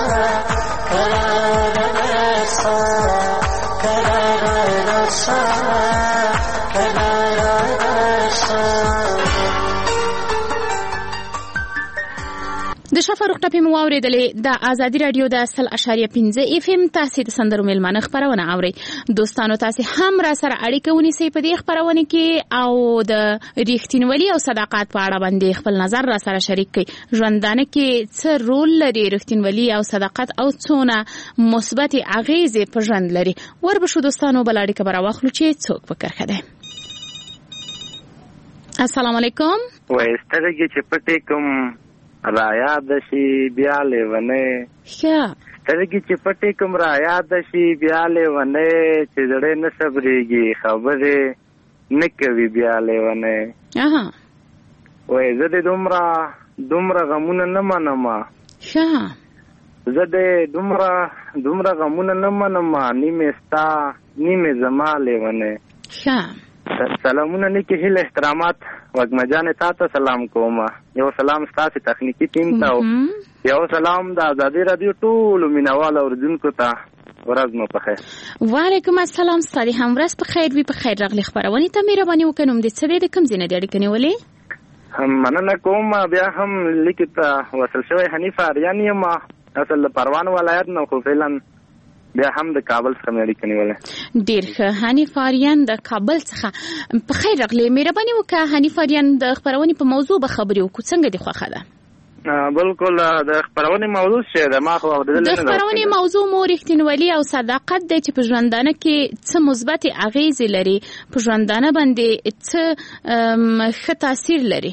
S11: کراره راشه کراره راشه کراره راشه
S9: د شفا روغ ټپې مو واورېدلې د ازادي راډیو د سل اشاریه پنځه اف ام تاسې د سندرو میلمانه خپرونه اورئ دوستانو تاسې هم را سره اړیکه ونیسئ په دې خپرونه کې او د ریښتینولي او صداقت په اړه باندې خپل نظر را سره شریک کړئ ژوندانه کې څه رول لري ریښتینولي او صداقت او څونه مثبتې اغیزې په ژوند لري وربشو دوستانو بل اړیکه به راواخلو چې څوک په کرښه دی السلام علیکم
S10: وایي سترګې چې پټې کوم را یاد شي بیا لیونی
S9: ښه
S10: سترګې چې پټې کوم را یاد شي بیا لیونی چې زړه نه صبرېږي خبرې نه کوي بیا لیونی وایي زه دې دومره دومره غمونه نه منمه
S9: ښه
S10: زه دې دومره دومره غمونه نه منمه نیمې ستا نیمې زما لیونی
S9: ښه
S10: سلامونه نیکې هیله احترامات وږمه جانې تا ته سلام کوم یو سلام ستاسې تخنیکي ټیم ته یو سلام د ازادي راډیو ټولو مینهوالو اورېدونکو ته ورځ مو په خیر
S9: وعلیکم السلام ستاسې هم ورځ په خیر وي په خیر راغلې خپرونې ته مهرباني وکړئ نوم دې څه دی د کوم ځای نه دې اړیکه نیولې
S10: مننه کوم بیا هم لیکې ته وصل شوی حنیف آریان یم اصل د پروان ولایت نه خو فعلا بیا هم د کابل څخه مې اړیکه نیولې
S9: ډېر ښه حنیف آریان د کابل څخه په خیر راغلې مهرباني وکړه حنیف آریان د خپرونې په موضوع به خبرې وکړو څنګه دې خوښه ده
S10: بالکل د خپرونې موضوع څه ده ما خو اورېدلې نه
S9: د خپرونې موضوع مو ریښتینولي او صداقت دی چې په ژوندانه کې څه مثبتې اغیزې لري په ژوندانه باندې څه ښه تاثیر لري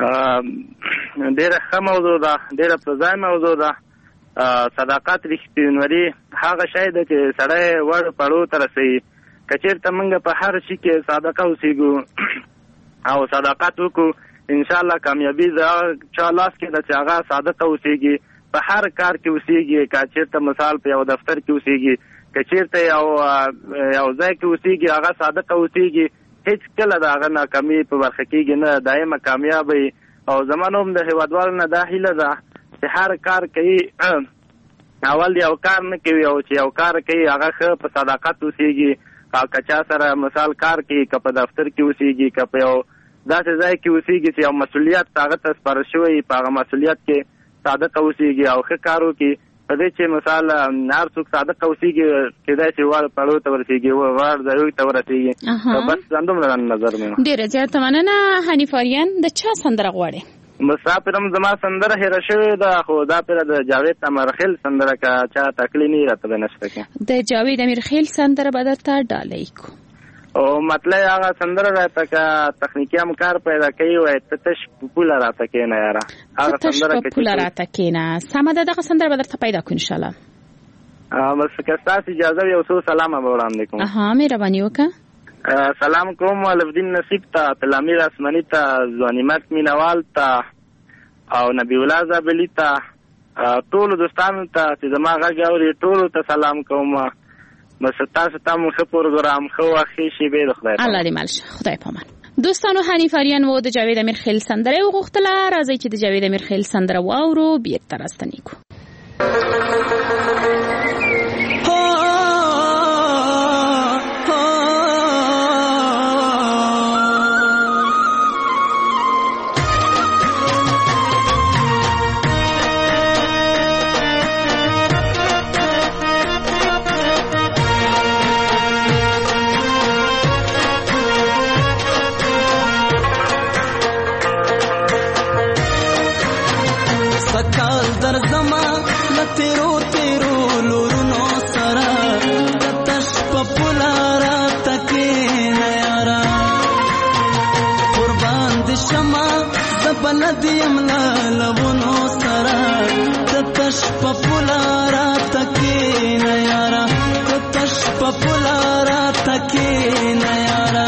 S10: ډېره ښه موضوع ده ډېره په ځای موضوع ده صداقت رښتینولي هغه شی ده چې سړی وړ پړو ته رسوي که چېرته موږ په هر شي کې صادقه اوسېږو او صداقت وکړو انشاءالله کامیابي د چا لاس کې ده چې هغه صادقه اوسېږي په هر کار کې اوسېږي، که چېرته مثال په یو دفتر کې اوسېږي، که چېرته یو یو ځای کې اوسېږي هغه صادقه اوسېږي، هیڅ کله د هغه ناکامي په برخه کېږي نه، دایمه کامیاب وي. او زما نوم د هېوادوالو نه دا هیله ده چې هر کار کوي اول یو کار نه کوي، او چې یو کار کوي هغه ښه په صداقت اوسېږي. او که چا سره مثال کار کوي، که په دفتر کې اوسېږي، که په یو داسې ځای کې اوسېږي چې یو مسؤلیت هغه ته سپاره شوی، په هغه مسؤلیت کې صادقه اوسېږي او ښه کار وکړي. په دې چې مثال هر څوک صادقه اوسېږي، کېدای شي وړ پړو ته ورسېږي، وړ ځایو ته ورسېږي. بس همدومره نظر مې.
S9: ډېره زیاته مننه. حنیف آریان، د چا سندره غواړې؟
S10: مسافرم زما سندره هېره شوې ده، خو دا پیره د جاوید امیرخیل سندره که چا تکلی نه راته به نشته کې
S9: د جاوید امیرخیل سندره به درته ډالۍ کو.
S10: او مطلب هغه سندره راته که تخنیکي همکار پیدا کوي وایي ته تش په پوله راته کښېنه یاره، هغه سندره
S9: په پوله راته کښېنه. سمه ده، دغه سندره به درته پیدا کړو انشاءالله.
S10: بس که ستاسو اجازه وي یو څو سلامه به وړاندې کوم.
S9: اها مهرباني وکړه.
S10: سلام کوم الفدین نصیب ته، پلامیر اسمنی ته، ځوانیمت مینوال ته او نبی الله زابلی ته، ټولو دوستانو ته چې زما غږ اوري ټولو ته سلام کوم. بس تاسو ته مو ښه پروګرام، ښه وخت، ښې شېبې د خدای
S9: الله دې مل شه. خدای پامان. دوستانو، حنیف آریان و د جاوید امیرخیل سندره وغوښتله. راځئ چې د جاوید امیرخیل سندره واورو، بیرته راستنې کو.
S11: بلدیم لالونو سرا تتش پپولارا تکی نیارا تتش پپولارا تکی نیارا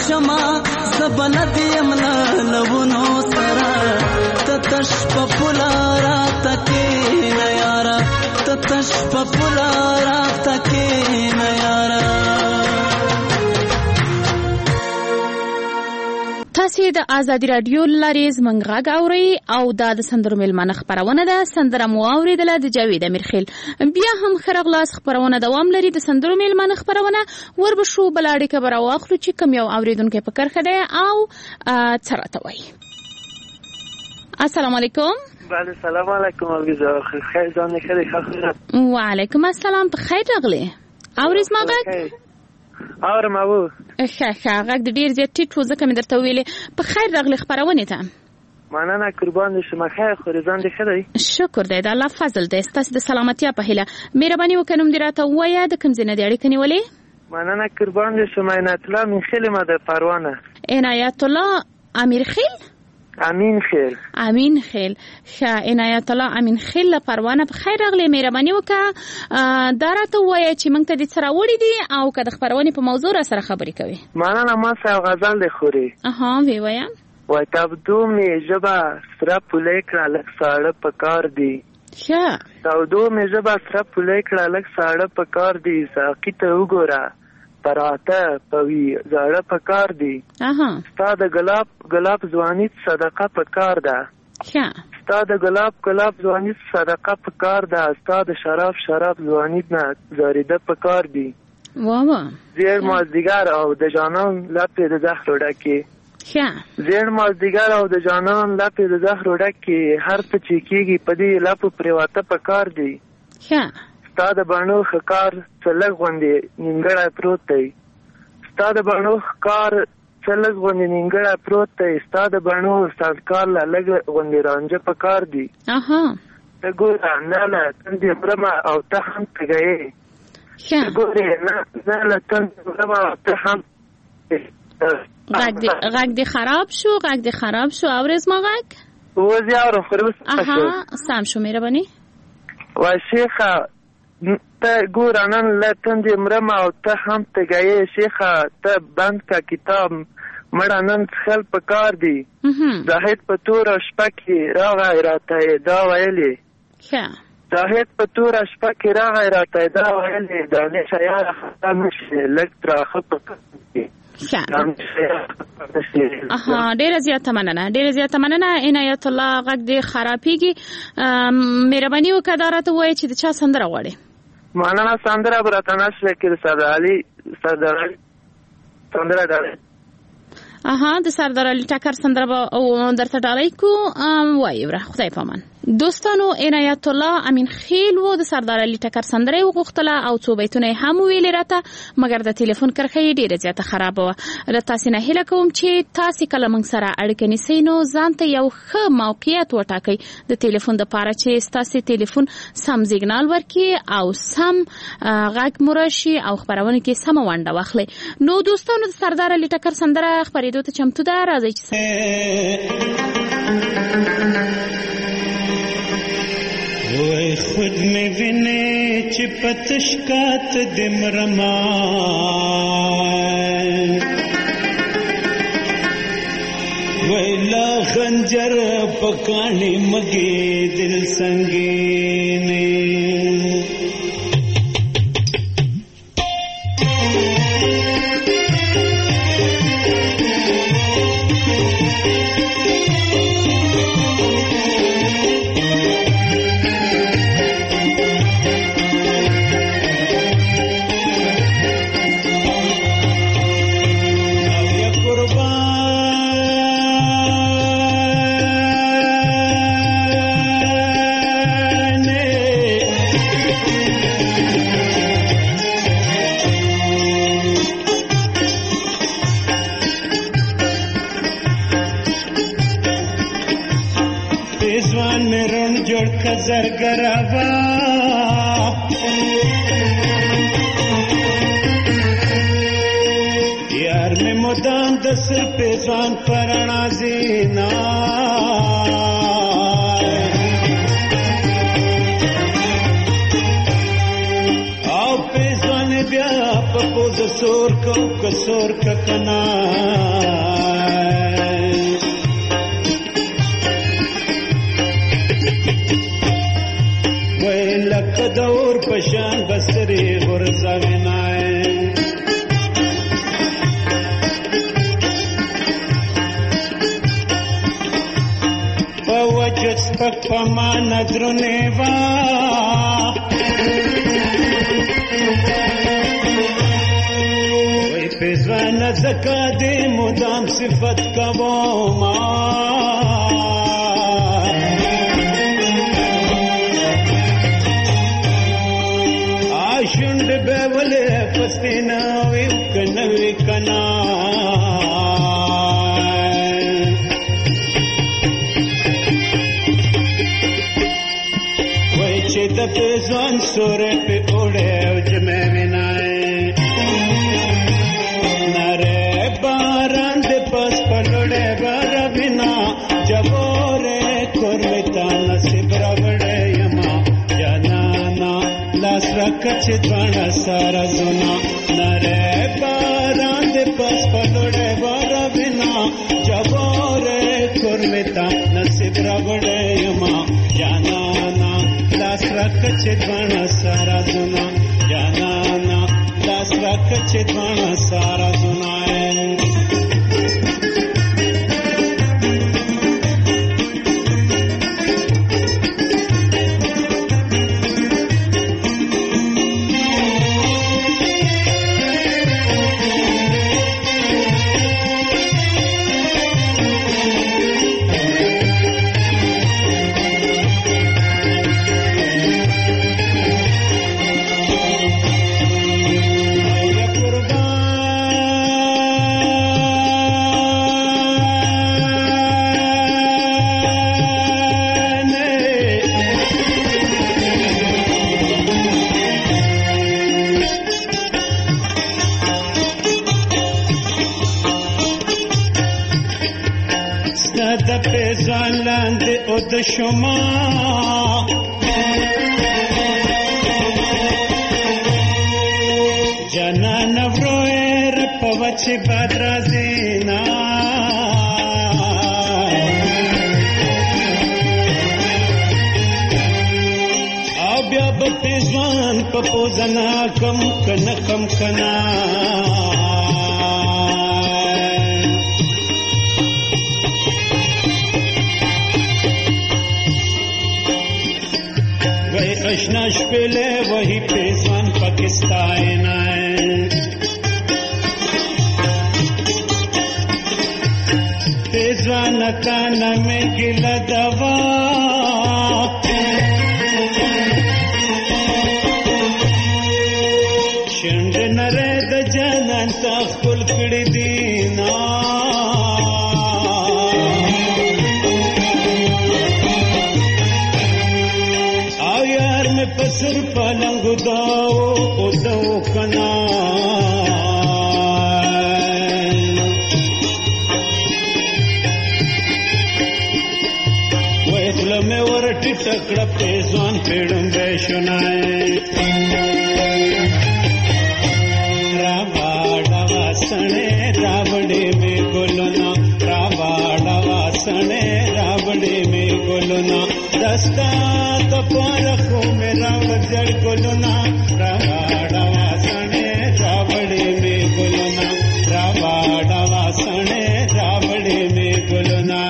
S11: شما سبنا دیم لونو سرا تتش پپولارا تکی نیارا تتش پپولارا تکی نیارا.
S9: تاسو د آزادی رادیو لارې زموږ غږ اورئ او دا د سندرو میلمانه خپرونه ده. سندره مو اورېدله د جاوید امیرخیل. بیا هم ښه راغلاست. خپرونه دوام لري. د سندرو میلمانه خپرونه وربشو بله اړیکه به راواخلو چې کوم یو اورېدونکی په کرښه دی او څه راته وایي. السلام علیکم.
S14: بله سلام علیکم عزیزا. خیر ځان ښه دی؟
S9: وعلیکم السلام. په خیر راغلی. اورې زما غږ؟
S14: اورم او
S9: ښه ښه غږ د ډېر زیات ټیټ و ځکه مې درته ویلې. په خیر راغلی خپرونې ته.
S14: مننه قربان دې شم. خیر خو ځان دې ښه دی؟
S9: شکر دی. د الله فضل دی. ستاسې د سلامتیا په هیله. مهرباني وکړه نوم دې راته ووایه. د کوم ځای نه دې اړیکه نیولې؟
S14: مننه قربان دې شم. عنایت الله امینخیل یم د پروانه.
S9: عنایت الله امیرخیل؟
S14: امین خیل.
S9: امین خیل. ښه عنایت الله امین خیل له پروانه. په خیر راغلی. مهرباني وکړه دا راته ووایه چې موږ ته دې څه راوړي دي او که د خپرونې په موضوع را سره خبرې کوې.
S14: مننه. ما سره غزل دی خوري.
S9: اها وی وایه.
S14: وای تابدو مې ژبه سره پولی کړه لږ ساړه په کار دی.
S9: ښه.
S14: تابدو مې ژبه سره پولی کړه لږ ساړه په کار دی. ساقي ته وګوره پراته پوي زاړه په کار دی.
S9: اها.
S14: ستا د ګلاب ګلاب ځواني صدقه په کار ده.
S9: ښه.
S14: ستا د ګلاب ګلاب ځواني صدقه په کار ده. ستا د شراب شراب ځواني نه زاریده په کار دی.
S9: واه
S14: زیر مازدیګر او د جانان لپې د زهر ډکې.
S9: ښه.
S14: زیر مازدیګر او د جانان لپې د زهر ډکې. هر څه چې کېږي په دې لپو پرېواته په کار دی.
S9: ښه.
S14: ستا د بڼو ښکار څه لږ غوندې نیمګړی پروت دی. ستا د بڼو ښکار څه لږ غوندې نیمګړی پروت دی. ستا د بڼو سازکار له لږ غوندې رانجه په کار دی.
S9: اها.
S14: ته ګوره نه له تندې مرمه او ته هم تږیې.
S9: ښه.
S14: ته ګورې نه له تندې مرمه او ته هم
S9: غږ دې خراب شو. غږ دې خراب شو. اورې زما غږ؟
S14: اوس یې اورم خو اوس
S9: اها سم شو. مهرباني.
S14: وای شیخه ته ګوره نن له تندې مرمه او ته هم تږیې. شیخه ته بند که کتاب مړه نن څښل په کار دی. زاهد په توره شپه کې راغی راته یې دا ویلې.
S9: ښه.
S14: زاهد په توره شپه کې راغی راته یې دا ویلې. دا نشه یاره خطا نه شي لږ تراخه په کار دی.
S9: ښه. اها ډیره زیاته مننه. ډیره زیاته مننه. عنایت الله غږ دې خرابېږي. مهرباني وکړه دا راته ووایه چې د چا سندره غواړې؟
S14: مننه. سندره به راته نشته کې د سردار علي سردار علي سندره ډالۍ.
S9: اها د سردار علي ټکر سندره به درته ډالۍ کو. وایي وره خدای پامان. دوستانو عنایت الله امین خیل و د سردار علي ټکر سندره وغوښتله او څو بیتونه هم ویلې راته مګر د ټلیفون کرښه یې ډیره زیاته خرابه وه. له تاسې نه هیله کوم چې تاسې کله موږ سره اړیکه نیسئ نو ځان ته یو ښه موقعیت وټاکئ د ټلیفون دپاره چې ستاسې ټلیفون سم سیګنال ورکړي او سم غږ مو راشي او خپرونه کې سمه ونډه واخلئ. نو دوستانو د سردار علي ټکر سندره خپرېدو ته چمتو ده. راځئ چې
S15: وای خود می ویني چې پتشکات د مرما وای لا خنجر پکانی مګي دل سنگینه زرگروا یار میں مدام دس پیزوان پرانا زینا آو پیزوان بیا پپوز سور کو کسور ککنا پک پما ندرونه وا وای پزوان زکا دې مدام صفت کوما آشند به ولې پستینا وی کنوي کنا د پزوان سورې په اوړې او جمع وینای نره باران د پس پلوړې بار وینا جبورې کورمتا نصیب راوړې یما جانانا لاس راکچ ځوان سارا زنا نره باران د پس پلوړې بار وینا جبورې کورمتا نصیب راوړې یما جانانا لاس راکچ ځوان سارا زنا جانانا لاس راکچ ځوان سارا زنا د شما جنان ورویر پوچ بدرازینا او بیا بپیزوان پپوزنا کم کن کم کنا اشنا شپله وہی پیزوان پاکستان پیزوان کانا میں گلا دوا شنڈ نرے د جانان تا خپل کړی دینا پسر پلنگ داو او دو کنا ویخل میں ورٹی ٹکڑ پیزوان پیڑم بے شنائے راواڑا واسنے راوڑی میں گلنا راواڑا واسنے راوڑی میں گلنا دستا تپارخو میں راوڑ جڑ گلنا راواڑا واسنے راوڑی میں گلنا راواڑا واسنے راوڑی میں گلنا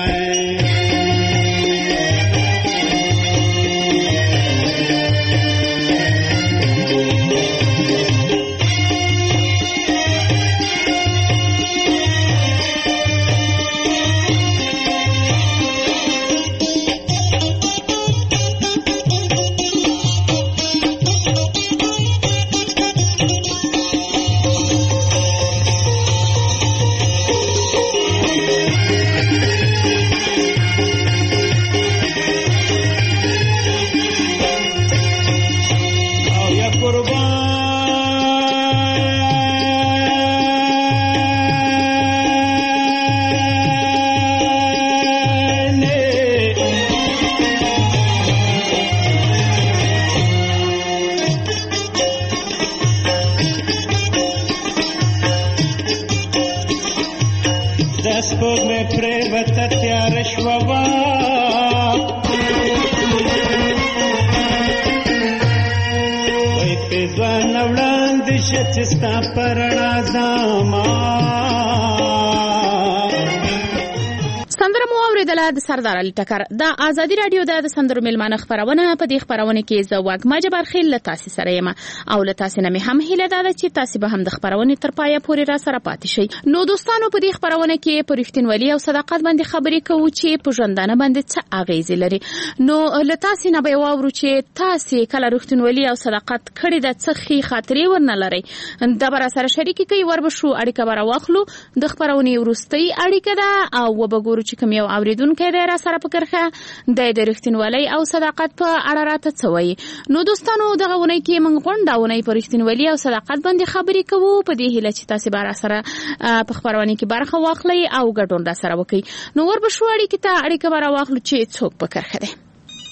S15: دسپوږ مې پرېوته تیاره شوه وه وایي پېزوانه وړاندې شه چې ستا په رڼا ځمه
S9: سندره مو اوریدله د سردار علي ټکر د ازادي رادیو د سندرو میلمانه خبرونه په دې خبرونه کې زه واګما جبار خیل له تاسو سره یم او له تاسو نه مې هم هیله ده چې تاسو به هم د خبرونې تر پایه پورې را سره پاتې شئ. نو دوستانو په دې خبرونه کې په رښتینولي او صداقت باندې خبرې کوو چې په ژوندانه باندې څه اغیز لري. نو له تاسو نه به واورو چې تاسو کله رښتینولي او صداقت کړی د څه خې خاطرې ورنه لري. دا به را سره شریک کوي وربشو اړیکه به راواخلو د خبرونې وروستۍ اړیکه ده او وبګورو چې کوم یو اوریدونکو دی را سره پکرخه د د رښتینولۍ او صداقت په اړه راته څه وایي. نو دوستانو دغه ونې کې موږ غونډاونې په رښتینولۍ او صداقت باندې خبرې کوو په دې هیله چې تاسو به را سره په خبرونه کې برخه واخلئ او ګډون را سره وکړئ. نو وربشو اړیکې ته اړیکه به راواخلو چې څوک پکرخه دی.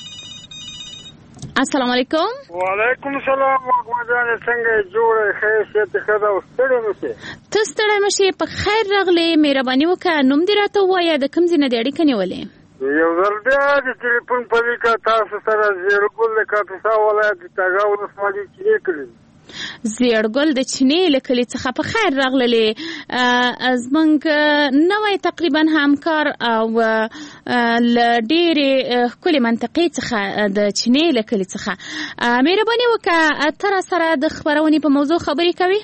S9: السلام علیکم.
S16: وعلیکم السلام. وګمجان څنګه جوړه خیر شه خدا واستړې مشه
S9: ته ستړې مشه په خیر راغلې مهرباني وکړه نوم دې راته وایه د کوم ځای نه دې اړیکه نیولې.
S16: یو ځل بیا د ټلیفون په لیکه تاسو سره زیړګل د کاپیسا ولایت تاګاو ولسوالۍ کې کړی.
S9: زیړګل د چینې له کلي څخه په خیر راغللې. زمونږ نوی تقریبا همکار او له ډېرې ښکلې منطقې څخه د چینې له کلي څخه مهرباني وکړه ته را سره د خپرونې په موضوع خبرې کوې.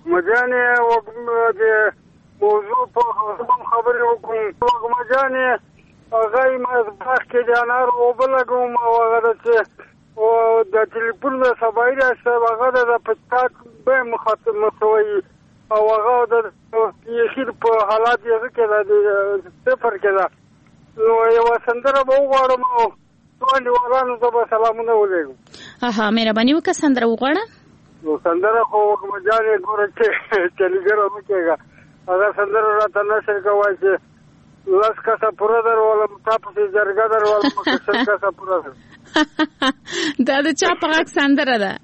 S16: وګمجانې د موضوع په خبرې وکړم. وګمجانې هغه یې باغ کې د انارو اوبه لګوم او هغه چې او د ټلیفون د سبایي راشه هغه د پچات به مخاطب مسوي او هغه د یخیر په حالات یې کې د صفر کې ده. نو یو سندره به وغواړم او ټول ورانو ته به سلامونه ولېږم.
S9: اها مهرباني وکړه سندره وغواړه.
S16: نو سندره خو مجانې ګوره چې چلیګره مه کېږه هغه سندره راته نشر کوای چې لس کسه پوره در ولم تا پسې جرګه در ولم که شل کسه پوره در.
S9: دا د چا په غږ سندره ده؟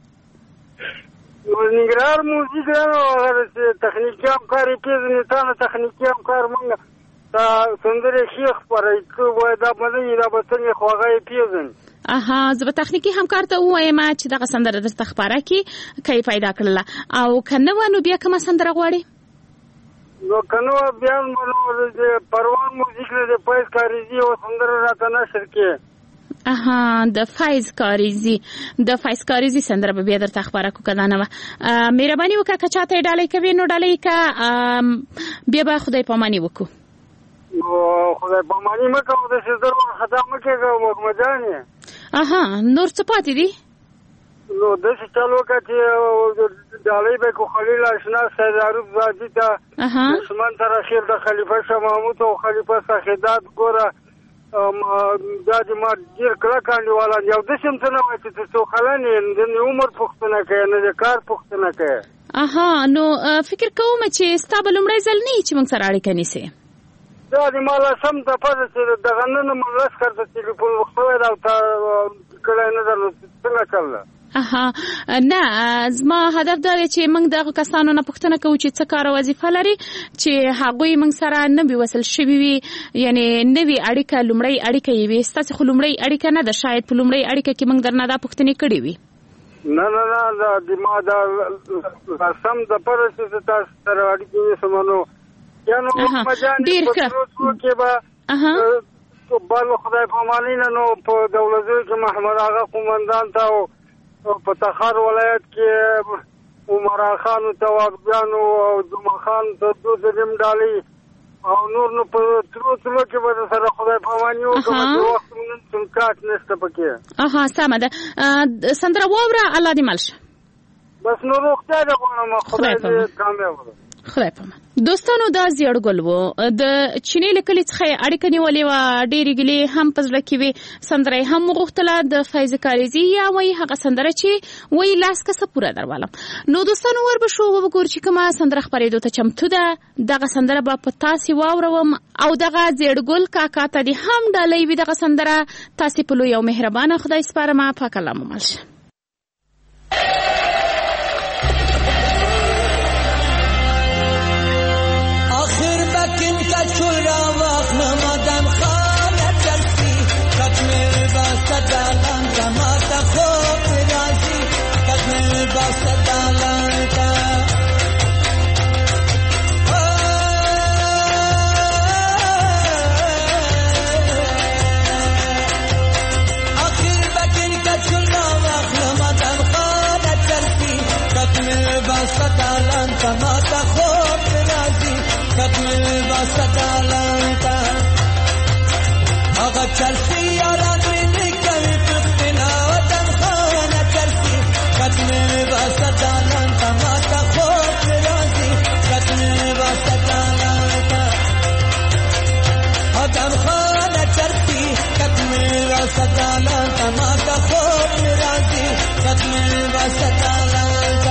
S16: نو ننګرهار موزیک ده نو هغه چې تخنیکي همکار یې پېژني تا نه تخنیکي همکار مونږ دا سندرې ښې خپروي که وایي دا به نه وي دا به څنګه خو هغه یې پېژني.
S9: اها زه به تخنیکي همکار ته ووایم چې دغه سندره درته خپاره کړي که یې پیدا کړله او که نه وه نو بیا کومه سندره غواړې؟
S16: نو که نه وه بیا نو د پروان موزیک نه د فیض کاریزي یوه سندره راته نشر کړې.
S9: اها د فیض کاریزي د فیض کاریزي سندره به بیا درته خبره کو کدا نه مهرباني وکړه که چاته ډالۍ کوي نو ډالۍ کا بیا به خدای پاماني وکړو.
S16: نو خدای پاماني مه کوه د سیزر خطا مه کېږه وګمجانې.
S9: اها نور څه پاتې دي؟
S16: نو داسې چل وکړه چې ډالۍ به کو خلیل اشنا سید عروف زادي ته دشمن ته رخیر د خلیفه شاه محمود او خلیفه سخیدات ګوره دا د ما ډېر کلک انډیوالان یو داسې هم څه نه وایي چې ته څو کلن یې د عمر پوښتنه کوې نه د کار پوښتنه کوې.
S9: اها نو فکر کوم چې ستا به لومړی ځل نه وي چې موږ سره اړیکه نیسې.
S16: دا د ما لسم دفعه ده چې دغه نن مو لس کارته ټلیفون وخوی ده او تا کړی نه ده نو څنګه چل ده؟
S9: اها نه زما هدف دا دی چې موږ دغه کسانو نه پوښتنه کوو چې څه کار او وظیفه لري چې هغوی موږ سره نه وي وصل شوي وي یعنې نوې اړیکه لومړۍ اړیکه یې وي. ستاسې خو لومړۍ اړیکه نه ده شاید په لومړۍ اړیکه کې موږ درنه دا پوښتنې کړې وي.
S16: نه نه نه د ما دا لسم دپاره چې زه تاسو سره اړیکې نیسم نو یا نو مجانې په روزو کې به بل خدای پاماني نه نو په دولتزوی کې محمد آغا قومندان ته او په تخار ولایت کې عمرا خان او توابیانو او جمعه خان ته دوه ځلیم ډالۍ او نور نو په ترو ترو کې به سره خدای پاماني وکړم چې وخت نن څوم کاټ نشته پکې.
S9: اها سمه ده سندره واوره الله دې مل شه.
S16: بس نو روغتیا دې غواړم خدای دې کامیاب کړي.
S9: خدای پامان. دوستانو دا زیړګل و د چینې له کلي څخه اړیکه نیولې وه ډېرې ګیلې هم په زړه کې وې سندره یې هم وغوښتله د فیض کاریزي یا وایي هغه سندره چې وایي لاس کسه پوره درولم. نو دوستانو ور به شو وګورو چې کومه سندره خپرېدو ته چمتو ده دغه سندره به په تاسې واوروم او دغه زیړګل کاکا ته دې هم ډالۍ وي دغه سندره تاسې په لوی او مهربانه خدای سپارمه پاک الله مو مل شه.
S17: چورا وقت نمادم خانه ترسی کتمه باسته دالان تماتا خوب رازی کتمه باسته دالان تا में बसता लाता अगर चलती यारान में कभी पुस्तिना वतन खाना चलती कद में बसता लाता माता खोट राजी कद में बसता लाता वतन खाना चलती कद में बसता लाता माता खोट राजी कद में बसता लाता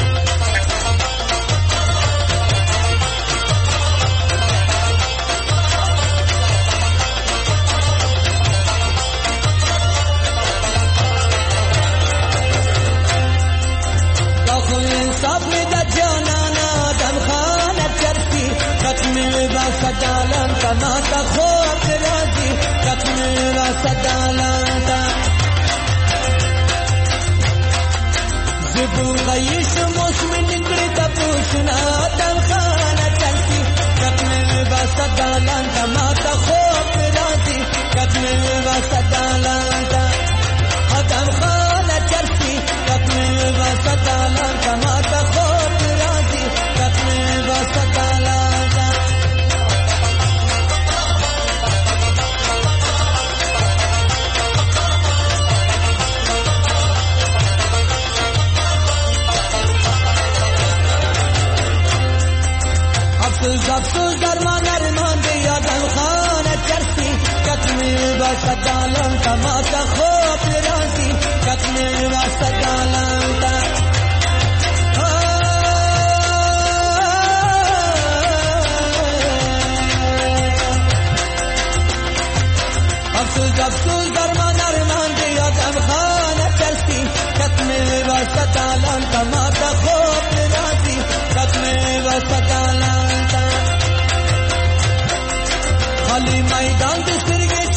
S17: सब में जाना ना दम खाना चरती कत में बसदालन तमाता खोट राजी कत में बसदालन जिबू गईश मौसम निकले तपूछना दम खाना चरती कत में बसदालन तमाता खोट राजी कत में बसदालन दम खाना चरती कत में बसदालन तमाता खोट राजी कत में बसदालन अफसोस अफसोस दरमान अरमान दिया दम खाना चरती कत में बसदालन तमाता खोट राजी कत में बसदालन अफसोस अफसोस दरमान अरमान दिया दम खाना चलती कत में बसदालन तमाता खोट राजी कत में बसदालन खाली मैदान सिर